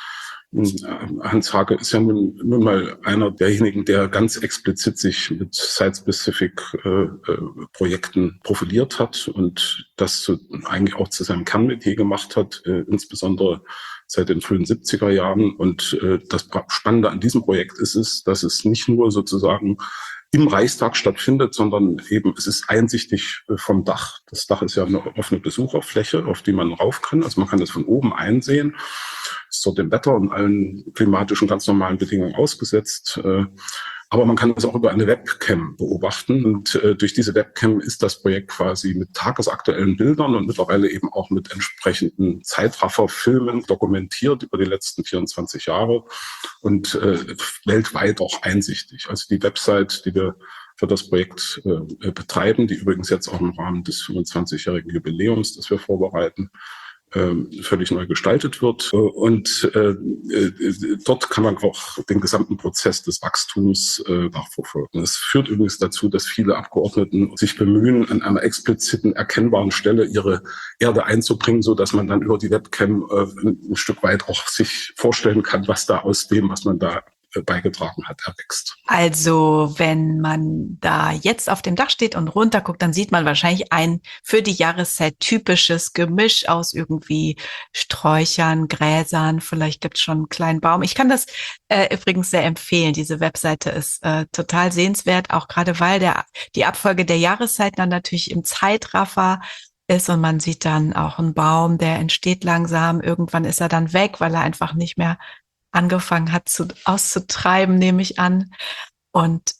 Hans Hake ist ja nun mal einer derjenigen, der ganz explizit sich mit Site-Specific Projekten profiliert hat und das eigentlich auch zu seinem Kernmetier gemacht hat, insbesondere seit den frühen 70er Jahren. Und das Spannende an diesem Projekt ist es, dass es nicht nur sozusagen im Reichstag stattfindet, sondern eben es ist einsichtig vom Dach. Das Dach ist ja eine offene Besucherfläche, auf die man rauf kann. Also man kann das von oben einsehen. Ist dort dem Wetter und allen klimatischen ganz normalen Bedingungen ausgesetzt. Aber man kann das auch über eine Webcam beobachten. Und durch diese Webcam ist das Projekt quasi mit tagesaktuellen Bildern und mittlerweile eben auch mit entsprechenden Zeitrafferfilmen dokumentiert über die letzten 24 Jahre und weltweit auch einsichtig. Also die Website, die wir für das Projekt betreiben, die übrigens jetzt auch im Rahmen des 25-jährigen Jubiläums, das wir vorbereiten, völlig neu gestaltet wird. Und dort kann man auch den gesamten Prozess des Wachstums nachverfolgen. Das führt übrigens dazu, dass viele Abgeordneten sich bemühen, an einer expliziten, erkennbaren Stelle ihre Erde einzubringen, so dass man dann über die Webcam ein Stück weit auch sich vorstellen kann, was da aus dem, was man da beigetragen hat, erwächst. Also wenn man da jetzt auf dem Dach steht und runterguckt, dann sieht man wahrscheinlich ein für die Jahreszeit typisches Gemisch aus irgendwie Sträuchern, Gräsern, vielleicht gibt's schon einen kleinen Baum. Ich kann das übrigens sehr empfehlen. Diese Webseite ist total sehenswert, auch gerade weil die Abfolge der Jahreszeiten dann natürlich im Zeitraffer ist und man sieht dann auch einen Baum, der entsteht langsam. Irgendwann ist er dann weg, weil er einfach nicht mehr angefangen hat auszutreiben, nehme ich an. Und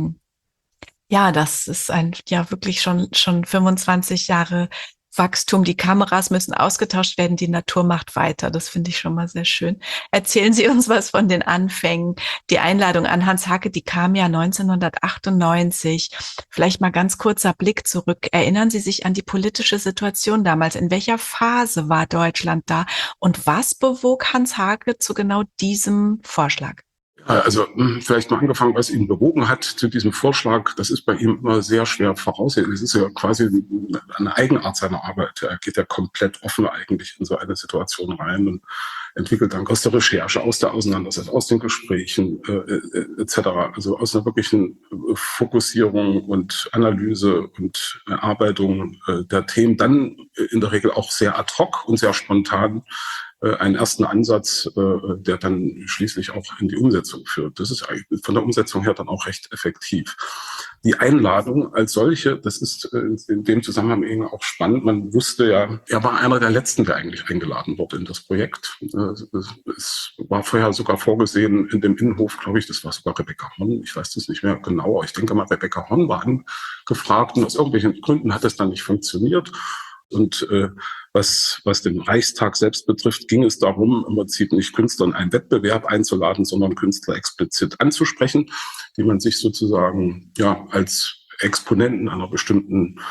das ist wirklich schon 25 Jahre Wachstum. Die Kameras müssen ausgetauscht werden, die Natur macht weiter. Das finde ich schon mal sehr schön. Erzählen Sie uns was von den Anfängen. Die Einladung an Hans Hake, die kam ja 1998. Vielleicht mal ganz kurzer Blick zurück. Erinnern Sie sich an die politische Situation damals? In welcher Phase war Deutschland da? Und was bewog Hans Hake zu genau diesem Vorschlag? Also vielleicht mal angefangen, was ihn bewogen hat zu diesem Vorschlag. Das ist bei ihm immer sehr schwer voraussehen. Es ist ja quasi eine Eigenart seiner Arbeit. Er geht ja komplett offen eigentlich in so eine Situation rein und entwickelt dann aus der Recherche, aus der Auseinandersetzung, aus den Gesprächen etc. Also aus einer wirklichen Fokussierung und Analyse und Erarbeitung der Themen. Dann in der Regel auch sehr ad hoc und sehr spontan einen ersten Ansatz, der dann schließlich auch in die Umsetzung führt. Das ist von der Umsetzung her dann auch recht effektiv. Die Einladung als solche, das ist in dem Zusammenhang eben auch spannend. Man wusste ja, er war einer der Letzten, der eigentlich eingeladen wurde in das Projekt. Es war vorher sogar vorgesehen in dem Innenhof, glaube ich, das war sogar Rebecca Horn. Ich weiß das nicht mehr genau, aber ich denke mal, Rebecca Horn war angefragt und aus irgendwelchen Gründen hat es dann nicht funktioniert. Und was den Reichstag selbst betrifft, ging es darum, im Prinzip nicht Künstler in einen Wettbewerb einzuladen, sondern Künstler explizit anzusprechen, die man sich sozusagen als Exponenten einer bestimmten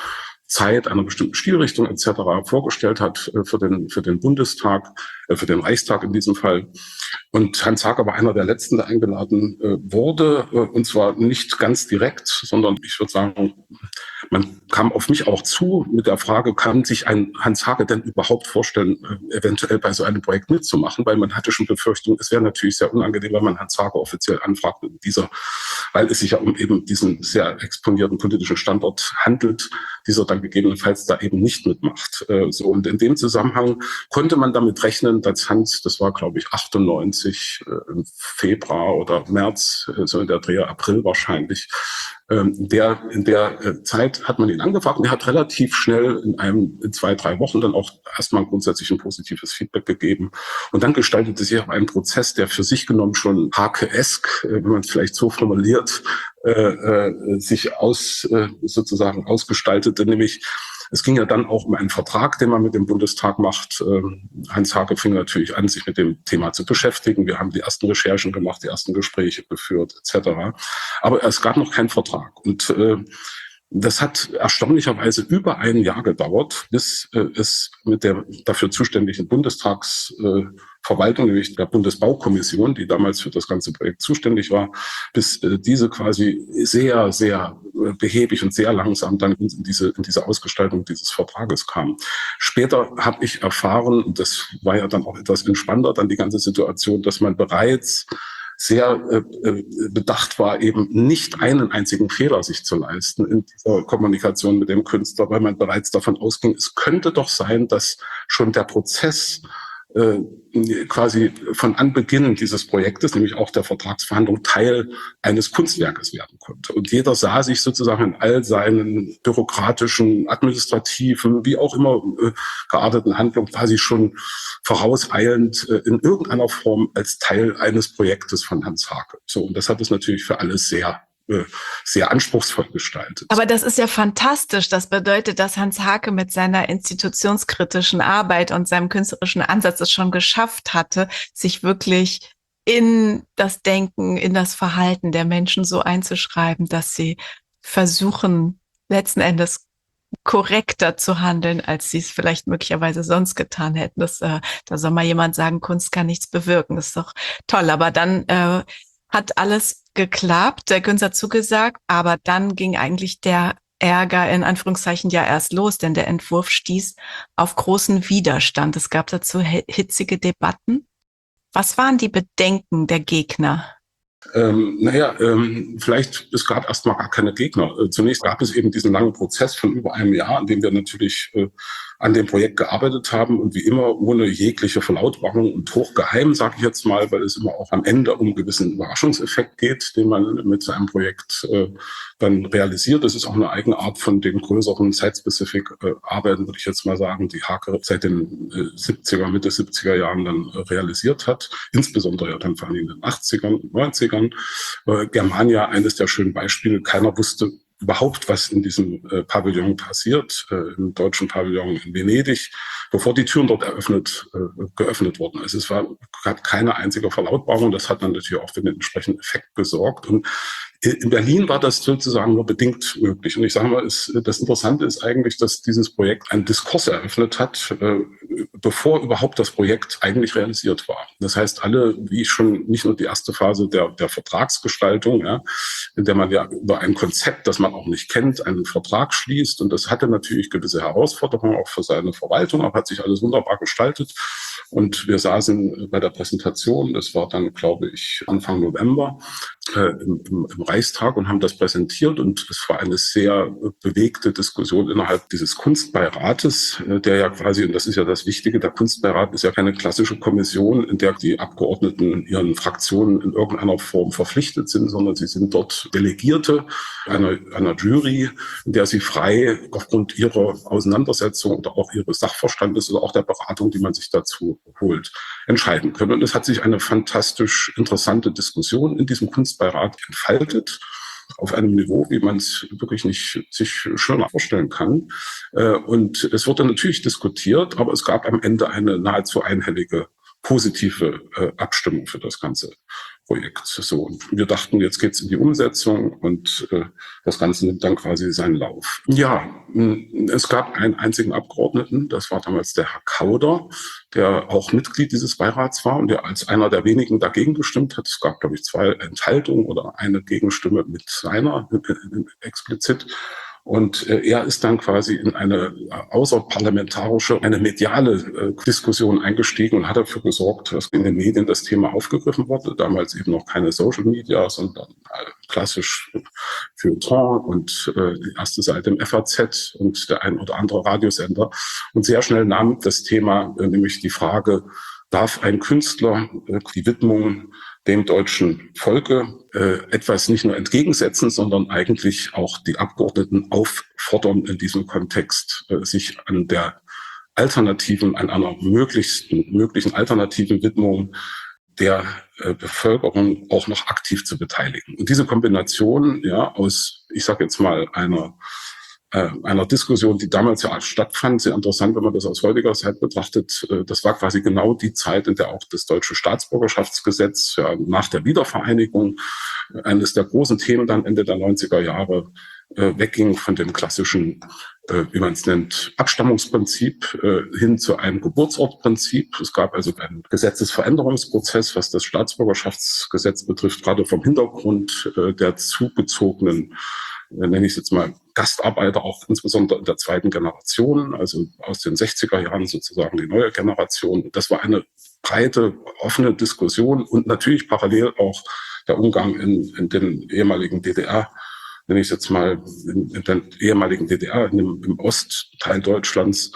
Zeit einer bestimmten Stilrichtung etc. vorgestellt hat für den Bundestag, für den Reichstag in diesem Fall. Und Hans Haacke war einer der letzten, der eingeladen wurde, und zwar nicht ganz direkt, sondern ich würde sagen, man kam auf mich auch zu mit der Frage, kann sich ein Hans Haacke denn überhaupt vorstellen, eventuell bei so einem Projekt mitzumachen, weil man hatte schon Befürchtung, es wäre natürlich sehr unangenehm, wenn man Hans Haacke offiziell anfragt, weil es sich ja um eben diesen sehr exponierten politischen Standort handelt, dieser dann gegebenenfalls da eben nicht mitmacht. Und in dem Zusammenhang konnte man damit rechnen, dass Hans, das war glaube ich 98, im Februar oder März, so in der Dreh April wahrscheinlich, in der Zeit hat man ihn angefragt und er hat relativ schnell in 2-3 Wochen dann auch erstmal grundsätzlich ein positives Feedback gegeben. Und dann gestaltete sich auch ein Prozess, der für sich genommen schon Haacke-esk, wenn man es vielleicht so formuliert, sich sozusagen ausgestaltete, nämlich es ging ja dann auch um einen Vertrag, den man mit dem Bundestag macht. Hans Haacke fing natürlich an, sich mit dem Thema zu beschäftigen. Wir haben die ersten Recherchen gemacht, die ersten Gespräche geführt, etc. Aber es gab noch keinen Vertrag. Und das hat erstaunlicherweise über ein Jahr gedauert, bis es mit der dafür zuständigen Bundestagsverwaltung, nämlich der Bundesbaukommission, die damals für das ganze Projekt zuständig war, bis diese quasi sehr, sehr behäbig und sehr langsam dann in diese Ausgestaltung dieses Vertrages kam. Später habe ich erfahren, und das war ja dann auch etwas entspannter, dann die ganze Situation, dass man bereits sehr bedacht war, eben nicht einen einzigen Fehler sich zu leisten in dieser Kommunikation mit dem Künstler, weil man bereits davon ausging, es könnte doch sein, dass schon der Prozess quasi von Anbeginn dieses Projektes, nämlich auch der Vertragsverhandlung, Teil eines Kunstwerkes werden konnte. Und jeder sah sich sozusagen in all seinen bürokratischen, administrativen, wie auch immer gearteten Handlungen quasi schon vorauseilend in irgendeiner Form als Teil eines Projektes von Hans Haacke. So, und das hat es natürlich für alle sehr anspruchsvoll gestaltet. Aber das ist ja fantastisch. Das bedeutet, dass Hans Haacke mit seiner institutionskritischen Arbeit und seinem künstlerischen Ansatz es schon geschafft hatte, sich wirklich in das Denken, in das Verhalten der Menschen so einzuschreiben, dass sie versuchen, letzten Endes korrekter zu handeln, als sie es vielleicht möglicherweise sonst getan hätten. Da soll mal jemand sagen, Kunst kann nichts bewirken. Das ist doch toll. Aber dann hat alles geklappt, der Künstler hat zugesagt, aber dann ging eigentlich der Ärger in Anführungszeichen ja erst los, denn der Entwurf stieß auf großen Widerstand. Es gab dazu hitzige Debatten. Was waren die Bedenken der Gegner? Es gab erstmal gar keine Gegner. Zunächst gab es eben diesen langen Prozess von über einem Jahr, in dem wir natürlich an dem Projekt gearbeitet haben und wie immer ohne jegliche Verlautbarung und hochgeheim, sage ich jetzt mal, weil es immer auch am Ende um einen gewissen Überraschungseffekt geht, den man mit seinem Projekt dann realisiert. Das ist auch eine eigene Art von den größeren Site-Specific-Arbeiten, würde ich jetzt mal sagen, die Haacke seit den Mitte 70er Jahren dann realisiert hat, insbesondere ja dann vor allem in den 80ern und 90ern. Germania, eines der schönen Beispiele, keiner wusste überhaupt, was in diesem Pavillon passiert, im deutschen Pavillon in Venedig, bevor die Türen dort geöffnet wurden. Also es gab keine einzige Verlautbarung. Das hat dann natürlich auch für den entsprechenden Effekt gesorgt. Und in Berlin war das sozusagen nur bedingt möglich. Und ich sage mal, das Interessante ist eigentlich, dass dieses Projekt einen Diskurs eröffnet hat, bevor überhaupt das Projekt eigentlich realisiert war. Das heißt, nicht nur die erste Phase der Vertragsgestaltung, ja, in der man ja über ein Konzept, das man auch nicht kennt, einen Vertrag schließt. Und das hatte natürlich gewisse Herausforderungen auch für seine Verwaltung, aber hat sich alles wunderbar gestaltet. Und wir saßen bei der Präsentation, das war dann, glaube ich, Anfang November, im Reichstag und haben das präsentiert. Und es war eine sehr bewegte Diskussion innerhalb dieses Kunstbeirates, der ja quasi, und das ist ja das Wichtige, der Kunstbeirat ist ja keine klassische Kommission, in der die Abgeordneten ihren Fraktionen in irgendeiner Form verpflichtet sind, sondern sie sind dort Delegierte einer Jury, in der sie frei aufgrund ihrer Auseinandersetzung oder auch ihres Sachverstandes oder auch der Beratung, die man sich dazu holt, entscheiden können. Und es hat sich eine fantastisch interessante Diskussion in diesem Kunstbeirat entfaltet, auf einem Niveau, wie man es wirklich nicht sich schöner vorstellen kann. Und es wurde natürlich diskutiert, aber es gab am Ende eine nahezu einhellige positive Abstimmung für das Ganze. Projekt. So, und wir dachten, jetzt geht's in die Umsetzung und das Ganze nimmt dann quasi seinen Lauf. Ja, es gab einen einzigen Abgeordneten, das war damals der Herr Kauder, der auch Mitglied dieses Beirats war und der als einer der wenigen dagegen gestimmt hat. Es gab, glaube ich, 2 Enthaltungen oder eine Gegenstimme mit seiner explizit. Und er ist dann quasi in eine außerparlamentarische, eine mediale Diskussion eingestiegen und hat dafür gesorgt, dass in den Medien das Thema aufgegriffen wurde. Damals eben noch keine Social Media, sondern klassisch Feuilleton und die erste Seite im FAZ und der ein oder andere Radiosender. Und sehr schnell nahm das Thema, nämlich die Frage, darf ein Künstler die Widmung dem deutschen Volke etwas nicht nur entgegensetzen, sondern eigentlich auch die Abgeordneten auffordern, in diesem Kontext sich an der alternativen, an einer möglichen alternativen Widmung der Bevölkerung auch noch aktiv zu beteiligen. Und diese Kombination, ja, aus, ich sage jetzt mal, einer Diskussion, die damals ja stattfand, sehr interessant, wenn man das aus heutiger Zeit betrachtet. Das war quasi genau die Zeit, in der auch das deutsche Staatsbürgerschaftsgesetz ja, nach der Wiedervereinigung, eines der großen Themen dann Ende der 90er Jahre, wegging von dem klassischen, wie man es nennt, Abstammungsprinzip hin zu einem Geburtsortprinzip. Es gab also einen Gesetzesveränderungsprozess, was das Staatsbürgerschaftsgesetz betrifft, gerade vom Hintergrund der zugezogenen, nenne ich es jetzt mal, Gastarbeiter, auch insbesondere in der zweiten Generation, also aus den 60er Jahren sozusagen die neue Generation. Das war eine breite, offene Diskussion und natürlich parallel auch der Umgang in den ehemaligen DDR, nenne ich es jetzt mal, in der ehemaligen DDR, im Ostteil Deutschlands,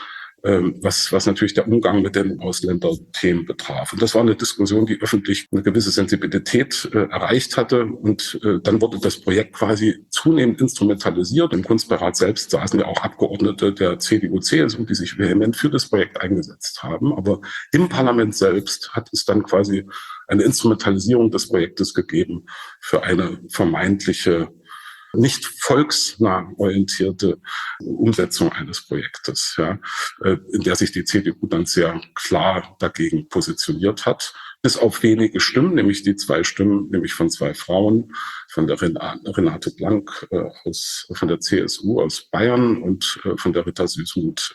was natürlich der Umgang mit den Ausländerthemen betraf. Und das war eine Diskussion, die öffentlich eine gewisse Sensibilität erreicht hatte. Und dann wurde das Projekt quasi zunehmend instrumentalisiert. Im Kunstbeirat selbst saßen ja auch Abgeordnete der CDU, CSU, die sich vehement für das Projekt eingesetzt haben. Aber im Parlament selbst hat es dann quasi eine Instrumentalisierung des Projektes gegeben für eine vermeintliche nicht volksnah orientierte Umsetzung eines Projektes, ja, in der sich die CDU dann sehr klar dagegen positioniert hat. Bis auf wenige Stimmen, nämlich die 2 Stimmen, nämlich von 2 Frauen, von der Renate Blank von der CSU aus Bayern und von der Rita Süßmuth,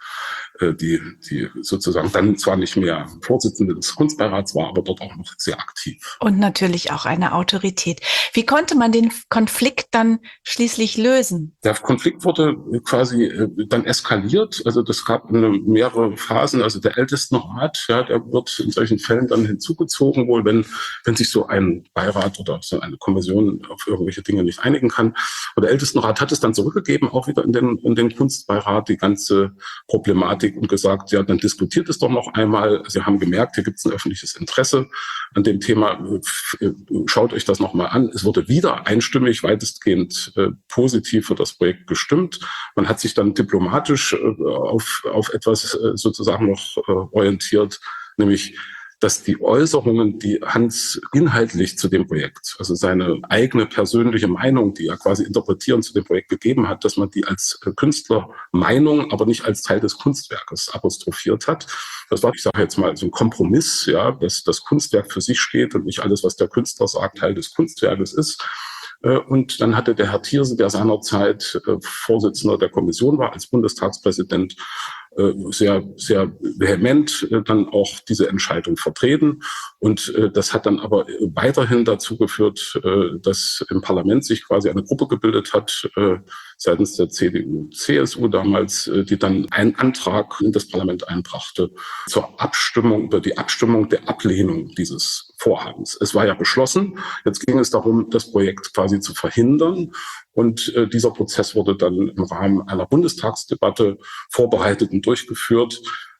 die sozusagen dann zwar nicht mehr Vorsitzende des Kunstbeirats war, aber dort auch noch sehr aktiv. Und natürlich auch eine Autorität. Wie konnte man den Konflikt dann schließlich lösen? Der Konflikt wurde quasi dann eskaliert. Also das gab mehrere Phasen. Also der Ältestenrat, ja, der wird in solchen Fällen dann hinzugezogen, wohl wenn sich so ein Beirat oder so eine Kommission auf irgendwelche Dinge nicht einigen kann. Und der Ältestenrat hat es dann zurückgegeben, auch wieder in den Kunstbeirat, die ganze Problematik und gesagt, ja, dann diskutiert es doch noch einmal. Sie haben gemerkt, hier gibt es ein öffentliches Interesse an dem Thema. Schaut euch das nochmal an. Es wurde wieder einstimmig, weitestgehend positiv für das Projekt gestimmt. Man hat sich dann diplomatisch auf etwas sozusagen noch orientiert, nämlich dass die Äußerungen, die Hans inhaltlich zu dem Projekt, also seine eigene persönliche Meinung, die er quasi interpretierend zu dem Projekt gegeben hat, dass man die als Künstlermeinung, aber nicht als Teil des Kunstwerkes apostrophiert hat. Das war, ich sage jetzt mal, so ein Kompromiss, ja, dass das Kunstwerk für sich steht und nicht alles, was der Künstler sagt, Teil des Kunstwerkes ist. Und dann hatte der Herr Thierse, der seinerzeit Vorsitzender der Kommission war, als Bundestagspräsident, sehr, sehr vehement dann auch diese Entscheidung vertreten. Und das hat dann aber weiterhin dazu geführt, dass im Parlament sich quasi eine Gruppe gebildet hat, seitens der CDU, CSU damals, die dann einen Antrag in das Parlament einbrachte zur Abstimmung, über die Abstimmung der Ablehnung dieses Vorhabens. Es war ja beschlossen. Jetzt ging es darum, das Projekt quasi zu verhindern. Und dieser Prozess wurde dann im Rahmen einer Bundestagsdebatte vorbereitet und durchgeführt.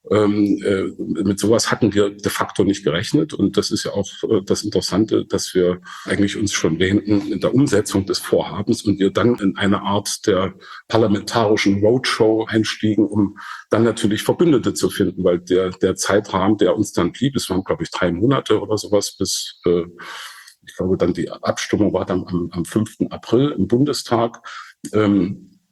Mit sowas hatten wir de facto nicht gerechnet. Und das ist ja auch das Interessante, dass wir eigentlich uns schon wähnten in der Umsetzung des Vorhabens und wir dann in eine Art der parlamentarischen Roadshow einstiegen, um dann natürlich Verbündete zu finden, weil der Zeitrahmen, der uns dann blieb, es waren, glaube ich, 3 Monate oder sowas, bis ich glaube, dann die Abstimmung war dann am 5. April im Bundestag.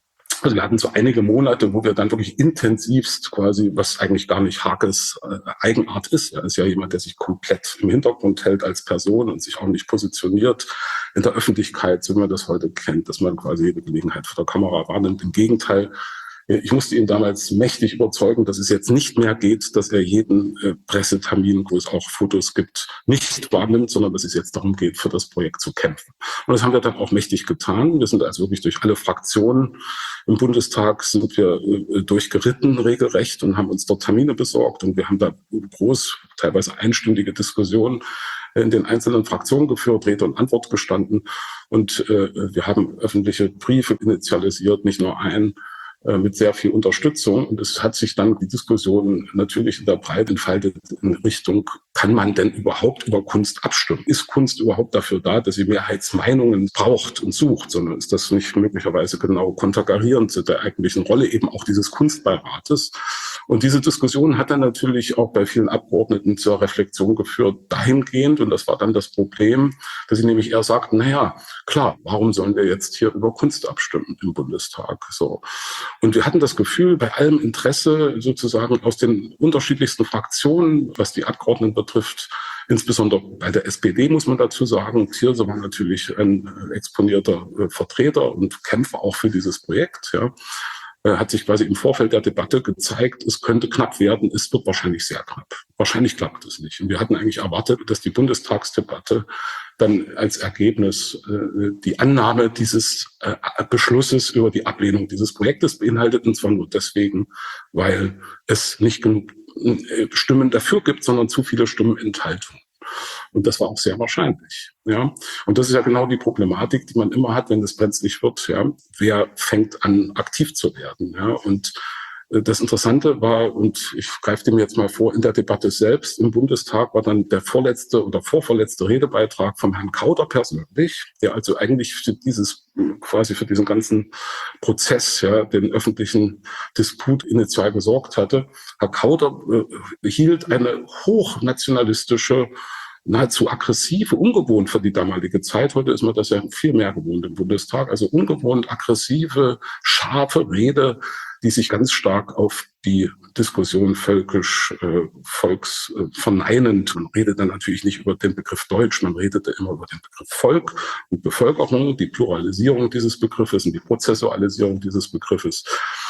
Also wir hatten so einige Monate, wo wir dann wirklich intensivst quasi, was eigentlich gar nicht Hakes Eigenart ist. Er ist ja jemand, der sich komplett im Hintergrund hält als Person und sich auch nicht positioniert in der Öffentlichkeit, so wie man das heute kennt, dass man quasi jede Gelegenheit vor der Kamera wahrnimmt. Im Gegenteil, ich musste ihn damals mächtig überzeugen, dass es jetzt nicht mehr geht, dass er jeden Pressetermin, wo es auch Fotos gibt, nicht wahrnimmt, sondern dass es jetzt darum geht, für das Projekt zu kämpfen. Und das haben wir dann auch mächtig getan. Wir sind also wirklich durch alle Fraktionen im Bundestag sind wir durchgeritten regelrecht und haben uns dort Termine besorgt. Und wir haben da teilweise einstündige Diskussionen in den einzelnen Fraktionen geführt, Rede und Antwort gestanden. Und wir haben öffentliche Briefe initialisiert, nicht nur einen, mit sehr viel Unterstützung. Und es hat sich dann die Diskussion natürlich in der Breite entfaltet in Richtung, kann man denn überhaupt über Kunst abstimmen? Ist Kunst überhaupt dafür da, dass sie Mehrheitsmeinungen braucht und sucht, sondern ist das nicht möglicherweise genau konterkarierend zu der eigentlichen Rolle eben auch dieses Kunstbeirates? Und diese Diskussion hat dann natürlich auch bei vielen Abgeordneten zur Reflexion geführt, dahingehend, und das war dann das Problem, dass sie nämlich eher sagten, naja, klar, warum sollen wir jetzt hier über Kunst abstimmen im Bundestag? So. Und wir hatten das Gefühl, bei allem Interesse sozusagen aus den unterschiedlichsten Fraktionen, was die Abgeordneten betrifft, insbesondere bei der SPD muss man dazu sagen, Thierse war natürlich ein exponierter Vertreter und Kämpfer auch für dieses Projekt, ja, hat sich quasi im Vorfeld der Debatte gezeigt, es könnte knapp werden, es wird wahrscheinlich sehr knapp. Wahrscheinlich klappt es nicht. Und wir hatten eigentlich erwartet, dass die Bundestagsdebatte dann als Ergebnis die Annahme dieses Beschlusses über die Ablehnung dieses Projektes beinhaltet, und zwar nur deswegen, weil es nicht genug Stimmen dafür gibt, sondern zu viele Stimmen Enthaltung. Und das war auch sehr wahrscheinlich. Ja, und das ist ja genau die Problematik, die man immer hat, wenn es brenzlig wird. Ja, wer fängt an, aktiv zu werden? Ja, und das Interessante war, und ich greife dem jetzt mal vor, in der Debatte selbst im Bundestag war dann der vorletzte oder vorvorletzte Redebeitrag vom Herrn Kauder persönlich, der also eigentlich für diesen ganzen Prozess, ja, den öffentlichen Disput initial gesorgt hatte. Herr Kauder hielt eine hochnationalistische, nahezu aggressive, ungewohnt für die damalige Zeit. Heute ist man das ja viel mehr gewohnt im Bundestag. Also ungewohnt aggressive, scharfe Rede, die sich ganz stark auf die Diskussion volksverneinend, man redet dann natürlich nicht über den Begriff Deutsch, man redete immer über den Begriff Volk und Bevölkerung, die Pluralisierung dieses Begriffes und die Prozessualisierung dieses Begriffes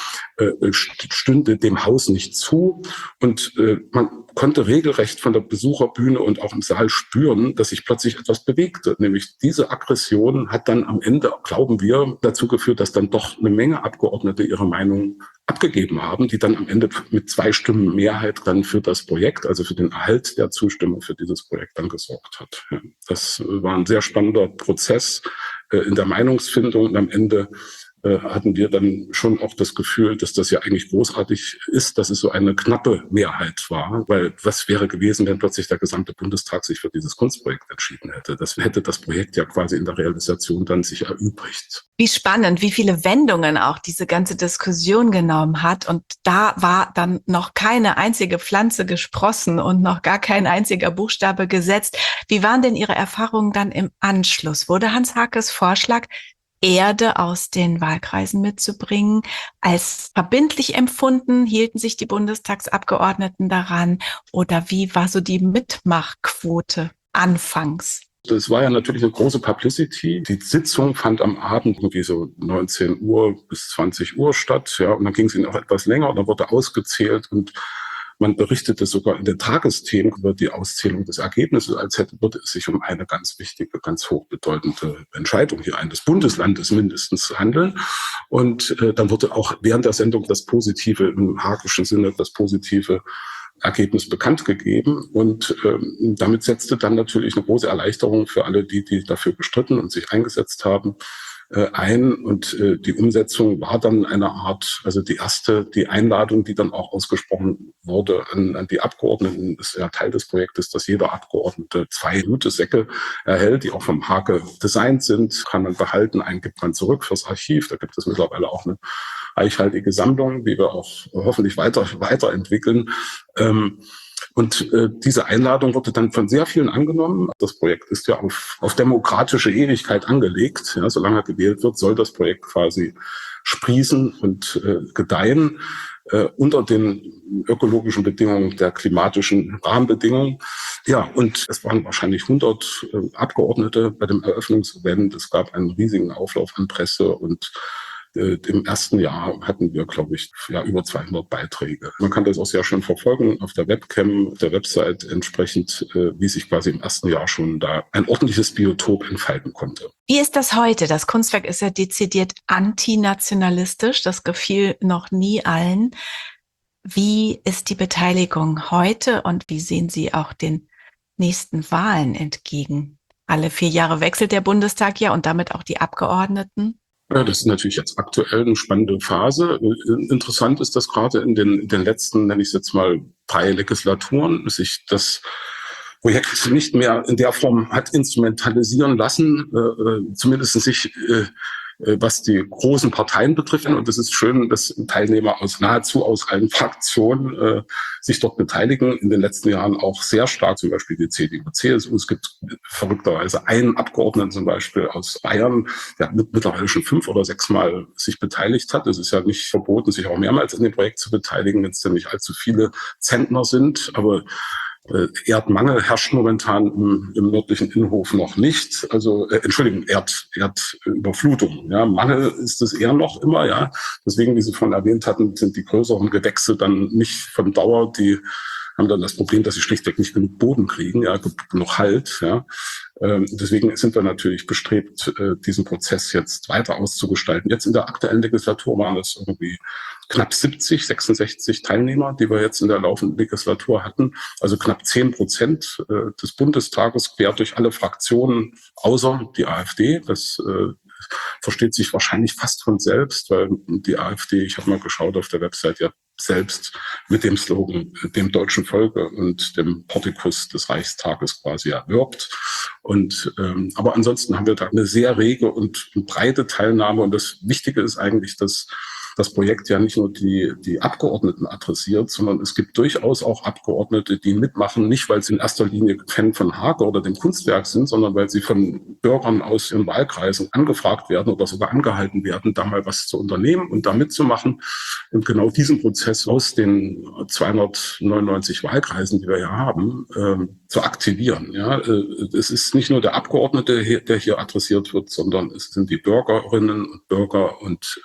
stünde dem Haus nicht zu. Und man konnte regelrecht von der Besucherbühne und auch im Saal spüren, dass sich plötzlich etwas bewegte. Nämlich diese Aggression hat dann am Ende, glauben wir, dazu geführt, dass dann doch eine Menge Abgeordnete ihre Meinung abgegeben haben, die dann am Ende mit 2 Stimmen Mehrheit dann für das Projekt, also für den Erhalt der Zustimmung für dieses Projekt dann gesorgt hat. Ja, das war ein sehr spannender Prozess in der Meinungsfindung, und am Ende hatten wir dann schon auch das Gefühl, dass das ja eigentlich großartig ist, dass es so eine knappe Mehrheit war, weil was wäre gewesen, wenn plötzlich der gesamte Bundestag sich für dieses Kunstprojekt entschieden hätte? Das hätte das Projekt ja quasi in der Realisation dann sich erübrigt. Wie spannend, wie viele Wendungen auch diese ganze Diskussion genommen hat, und da war dann noch keine einzige Pflanze gesprossen und noch gar kein einziger Buchstabe gesetzt. Wie waren denn Ihre Erfahrungen dann im Anschluss? Wurde Hans Hakes Vorschlag, Erde aus den Wahlkreisen mitzubringen, als verbindlich empfunden? Hielten sich die Bundestagsabgeordneten daran? Oder wie war so die Mitmachquote anfangs? Das war ja natürlich eine große Publicity. Die Sitzung fand am Abend irgendwie so 19 Uhr bis 20 Uhr statt. Ja, und dann ging es ihnen auch etwas länger, und dann wurde ausgezählt, und man berichtete sogar in den Tagesthemen über die Auszählung des Ergebnisses, als würde es sich um eine ganz wichtige, ganz hochbedeutende Entscheidung hier eines Bundeslandes mindestens handeln. Und dann wurde auch während der Sendung das positive, im hakischen Sinne, das positive Ergebnis bekannt gegeben. Und damit setzte dann natürlich eine große Erleichterung für alle, die dafür gestritten und sich eingesetzt haben, ein. Und die Umsetzung war dann eine Art, also die Einladung, die dann auch ausgesprochen wurde an die Abgeordneten, ist ja Teil des Projektes, dass jeder Abgeordnete 2 Jutesäcke erhält, die auch vom Hake designt sind, kann man behalten, einen gibt man zurück fürs Archiv. Da gibt es mittlerweile auch eine reichhaltige Sammlung, die wir auch hoffentlich weiterentwickeln. Und diese Einladung wurde dann von sehr vielen angenommen. Das Projekt ist ja auf demokratische Ewigkeit angelegt. Ja, solange er gewählt wird, soll das Projekt quasi sprießen und gedeihen unter den ökologischen Bedingungen der klimatischen Rahmenbedingungen. Ja, und es waren wahrscheinlich 100 Abgeordnete bei dem Eröffnungsevent. Es gab einen riesigen Auflauf an Presse und im ersten Jahr hatten wir, glaube ich, über 200 Beiträge. Man kann das auch sehr schön verfolgen auf der Webcam, auf der Website entsprechend, wie sich quasi im ersten Jahr schon da ein ordentliches Biotop entfalten konnte. Wie ist das heute? Das Kunstwerk ist ja dezidiert antinationalistisch. Das gefiel noch nie allen. Wie ist die Beteiligung heute und wie sehen Sie auch den nächsten Wahlen entgegen? Alle 4 Jahre wechselt der Bundestag ja und damit auch die Abgeordneten. Ja, das ist natürlich jetzt aktuell eine spannende Phase. Interessant ist, dass gerade in den letzten, nenne ich es jetzt mal, 3 Legislaturen sich das Projekt nicht mehr in der Form hat instrumentalisieren lassen, zumindest sich was die großen Parteien betrifft. Und es ist schön, dass Teilnehmer nahezu aus allen Fraktionen sich dort beteiligen. In den letzten Jahren auch sehr stark, zum Beispiel die CDU, CSU. Es gibt verrückterweise einen Abgeordneten zum Beispiel aus Bayern, der mittlerweile schon 5 oder 6 Mal sich beteiligt hat. Es ist ja nicht verboten, sich auch mehrmals an dem Projekt zu beteiligen, wenn es denn nicht allzu viele Zentner sind. Aber Erdmangel herrscht momentan im nördlichen Innenhof noch nicht. Also Erdüberflutung. Ja, Mangel ist es eher noch immer. Ja, deswegen, wie Sie vorhin erwähnt hatten, sind die größeren Gewächse dann nicht von Dauer. Die haben dann das Problem, dass sie schlichtweg nicht genug Boden kriegen, ja, genug Halt. Ja. Deswegen sind wir natürlich bestrebt, diesen Prozess jetzt weiter auszugestalten. Jetzt in der aktuellen Legislatur waren es irgendwie knapp 66 Teilnehmer, die wir jetzt in der laufenden Legislatur hatten. Also knapp 10% des Bundestages quer durch alle Fraktionen, außer die AfD. Das versteht sich wahrscheinlich fast von selbst, weil die AfD, ich habe mal geschaut auf der Website, ja selbst mit dem Slogan dem deutschen Volke und dem Portikus des Reichstages quasi erwirbt. Und aber ansonsten haben wir da eine sehr rege und breite Teilnahme. Und das Wichtige ist eigentlich, dass das Projekt ja nicht nur die Abgeordneten adressiert, sondern es gibt durchaus auch Abgeordnete, die mitmachen, nicht weil sie in erster Linie Fan von Hake oder dem Kunstwerk sind, sondern weil sie von Bürgern aus ihren Wahlkreisen angefragt werden oder sogar angehalten werden, da mal was zu unternehmen und da mitzumachen und genau diesen Prozess aus den 299 Wahlkreisen, die wir ja haben, zu aktivieren. Ja, es ist nicht nur der Abgeordnete, der hier adressiert wird, sondern es sind die Bürgerinnen und Bürger und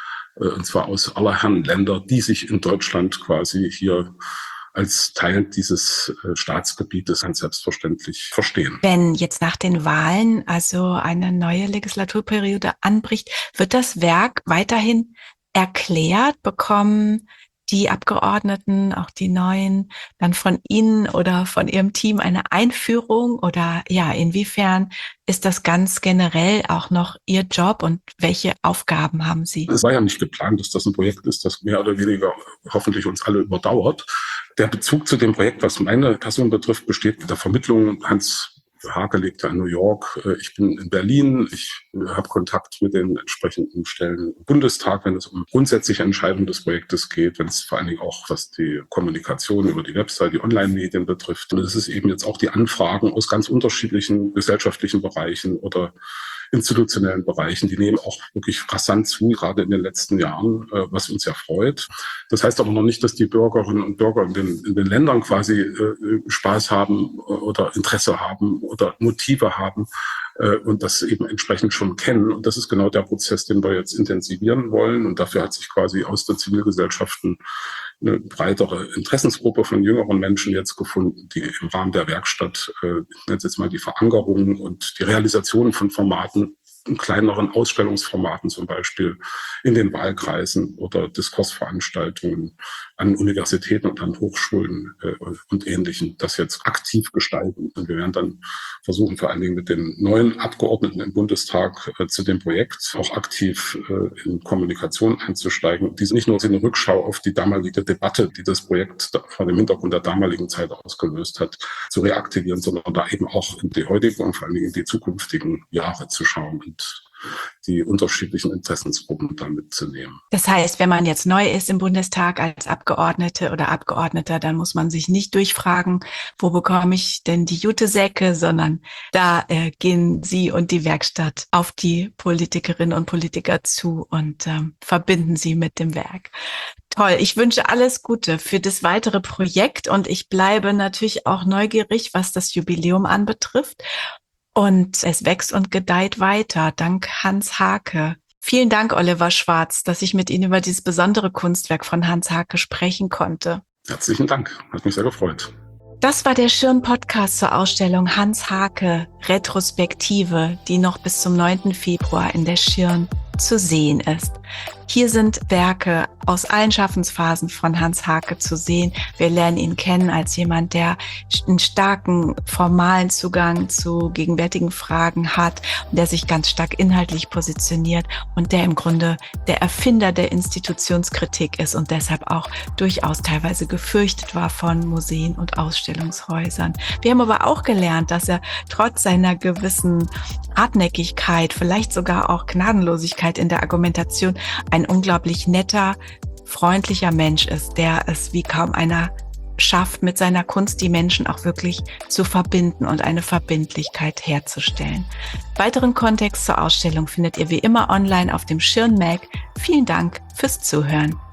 zwar aus aller Herren Länder, die sich in Deutschland quasi hier als Teil dieses Staatsgebietes ganz selbstverständlich verstehen. Wenn jetzt nach den Wahlen also eine neue Legislaturperiode anbricht, wird das Werk weiterhin erklärt? Bekommen die Abgeordneten, auch die Neuen, dann von Ihnen oder von Ihrem Team eine Einführung? Oder ja, inwiefern ist das ganz generell auch noch Ihr Job und welche Aufgaben haben Sie? Es war ja nicht geplant, dass das ein Projekt ist, das mehr oder weniger hoffentlich uns alle überdauert. Der Bezug zu dem Projekt, was meine Person betrifft, besteht in der Vermittlung. Hans Hake lebt ja in New York, ich bin in Berlin, ich habe Kontakt mit den entsprechenden Stellen im Bundestag, wenn es um grundsätzliche Entscheidungen des Projektes geht, wenn es vor allen Dingen auch, was die Kommunikation über die Website, die Online-Medien betrifft. Und es ist eben jetzt auch die Anfragen aus ganz unterschiedlichen gesellschaftlichen Bereichen oder institutionellen Bereichen, die nehmen auch wirklich rasant zu, gerade in den letzten Jahren, was uns ja freut. Das heißt aber noch nicht, dass die Bürgerinnen und Bürger in den Ländern quasi Spaß haben oder Interesse haben oder Motive haben und das eben entsprechend schon kennen. Und das ist genau der Prozess, den wir jetzt intensivieren wollen. Und dafür hat sich quasi aus der Zivilgesellschaft eine breitere Interessensgruppe von jüngeren Menschen jetzt gefunden, die im Rahmen der Werkstatt, ich nenne es jetzt mal die Verankerung und die Realisation von Formaten, in kleineren Ausstellungsformaten zum Beispiel in den Wahlkreisen oder Diskursveranstaltungen an Universitäten und an Hochschulen und Ähnlichem, das jetzt aktiv gestalten. Und wir werden dann versuchen, vor allen Dingen mit den neuen Abgeordneten im Bundestag zu dem Projekt auch aktiv in Kommunikation einzusteigen. Dies nicht nur eine Rückschau auf die damalige Debatte, die das Projekt vor dem Hintergrund der damaligen Zeit ausgelöst hat, zu reaktivieren, sondern da eben auch in die heutigen und vor allen Dingen in die zukünftigen Jahre zu schauen und die unterschiedlichen Interessensgruppen da mitzunehmen. Das heißt, wenn man jetzt neu ist im Bundestag als Abgeordnete oder Abgeordneter, dann muss man sich nicht durchfragen, wo bekomme ich denn die Jutesäcke, sondern da gehen Sie und die Werkstatt auf die Politikerinnen und Politiker zu und verbinden sie mit dem Werk. Toll, ich wünsche alles Gute für das weitere Projekt und ich bleibe natürlich auch neugierig, was das Jubiläum anbetrifft. Und es wächst und gedeiht weiter, dank Hans Haacke. Vielen Dank, Oliver Schwarz, dass ich mit Ihnen über dieses besondere Kunstwerk von Hans Haacke sprechen konnte. Herzlichen Dank, hat mich sehr gefreut. Das war der Schirn-Podcast zur Ausstellung Hans Haacke Retrospektive, die noch bis zum 9. Februar in der Schirn zu sehen ist. Hier sind Werke aus allen Schaffensphasen von Hans Haacke zu sehen. Wir lernen ihn kennen als jemand, der einen starken formalen Zugang zu gegenwärtigen Fragen hat und der sich ganz stark inhaltlich positioniert und der im Grunde der Erfinder der Institutionskritik ist und deshalb auch durchaus teilweise gefürchtet war von Museen und Ausstellungshäusern. Wir haben aber auch gelernt, dass er trotz seiner gewissen Hartnäckigkeit, vielleicht sogar auch Gnadenlosigkeit in der Argumentation, ein unglaublich netter, freundlicher Mensch ist, der es wie kaum einer schafft, mit seiner Kunst die Menschen auch wirklich zu verbinden und eine Verbindlichkeit herzustellen. Weiteren Kontext zur Ausstellung findet ihr wie immer online auf dem Schirn Mag. Vielen Dank fürs Zuhören.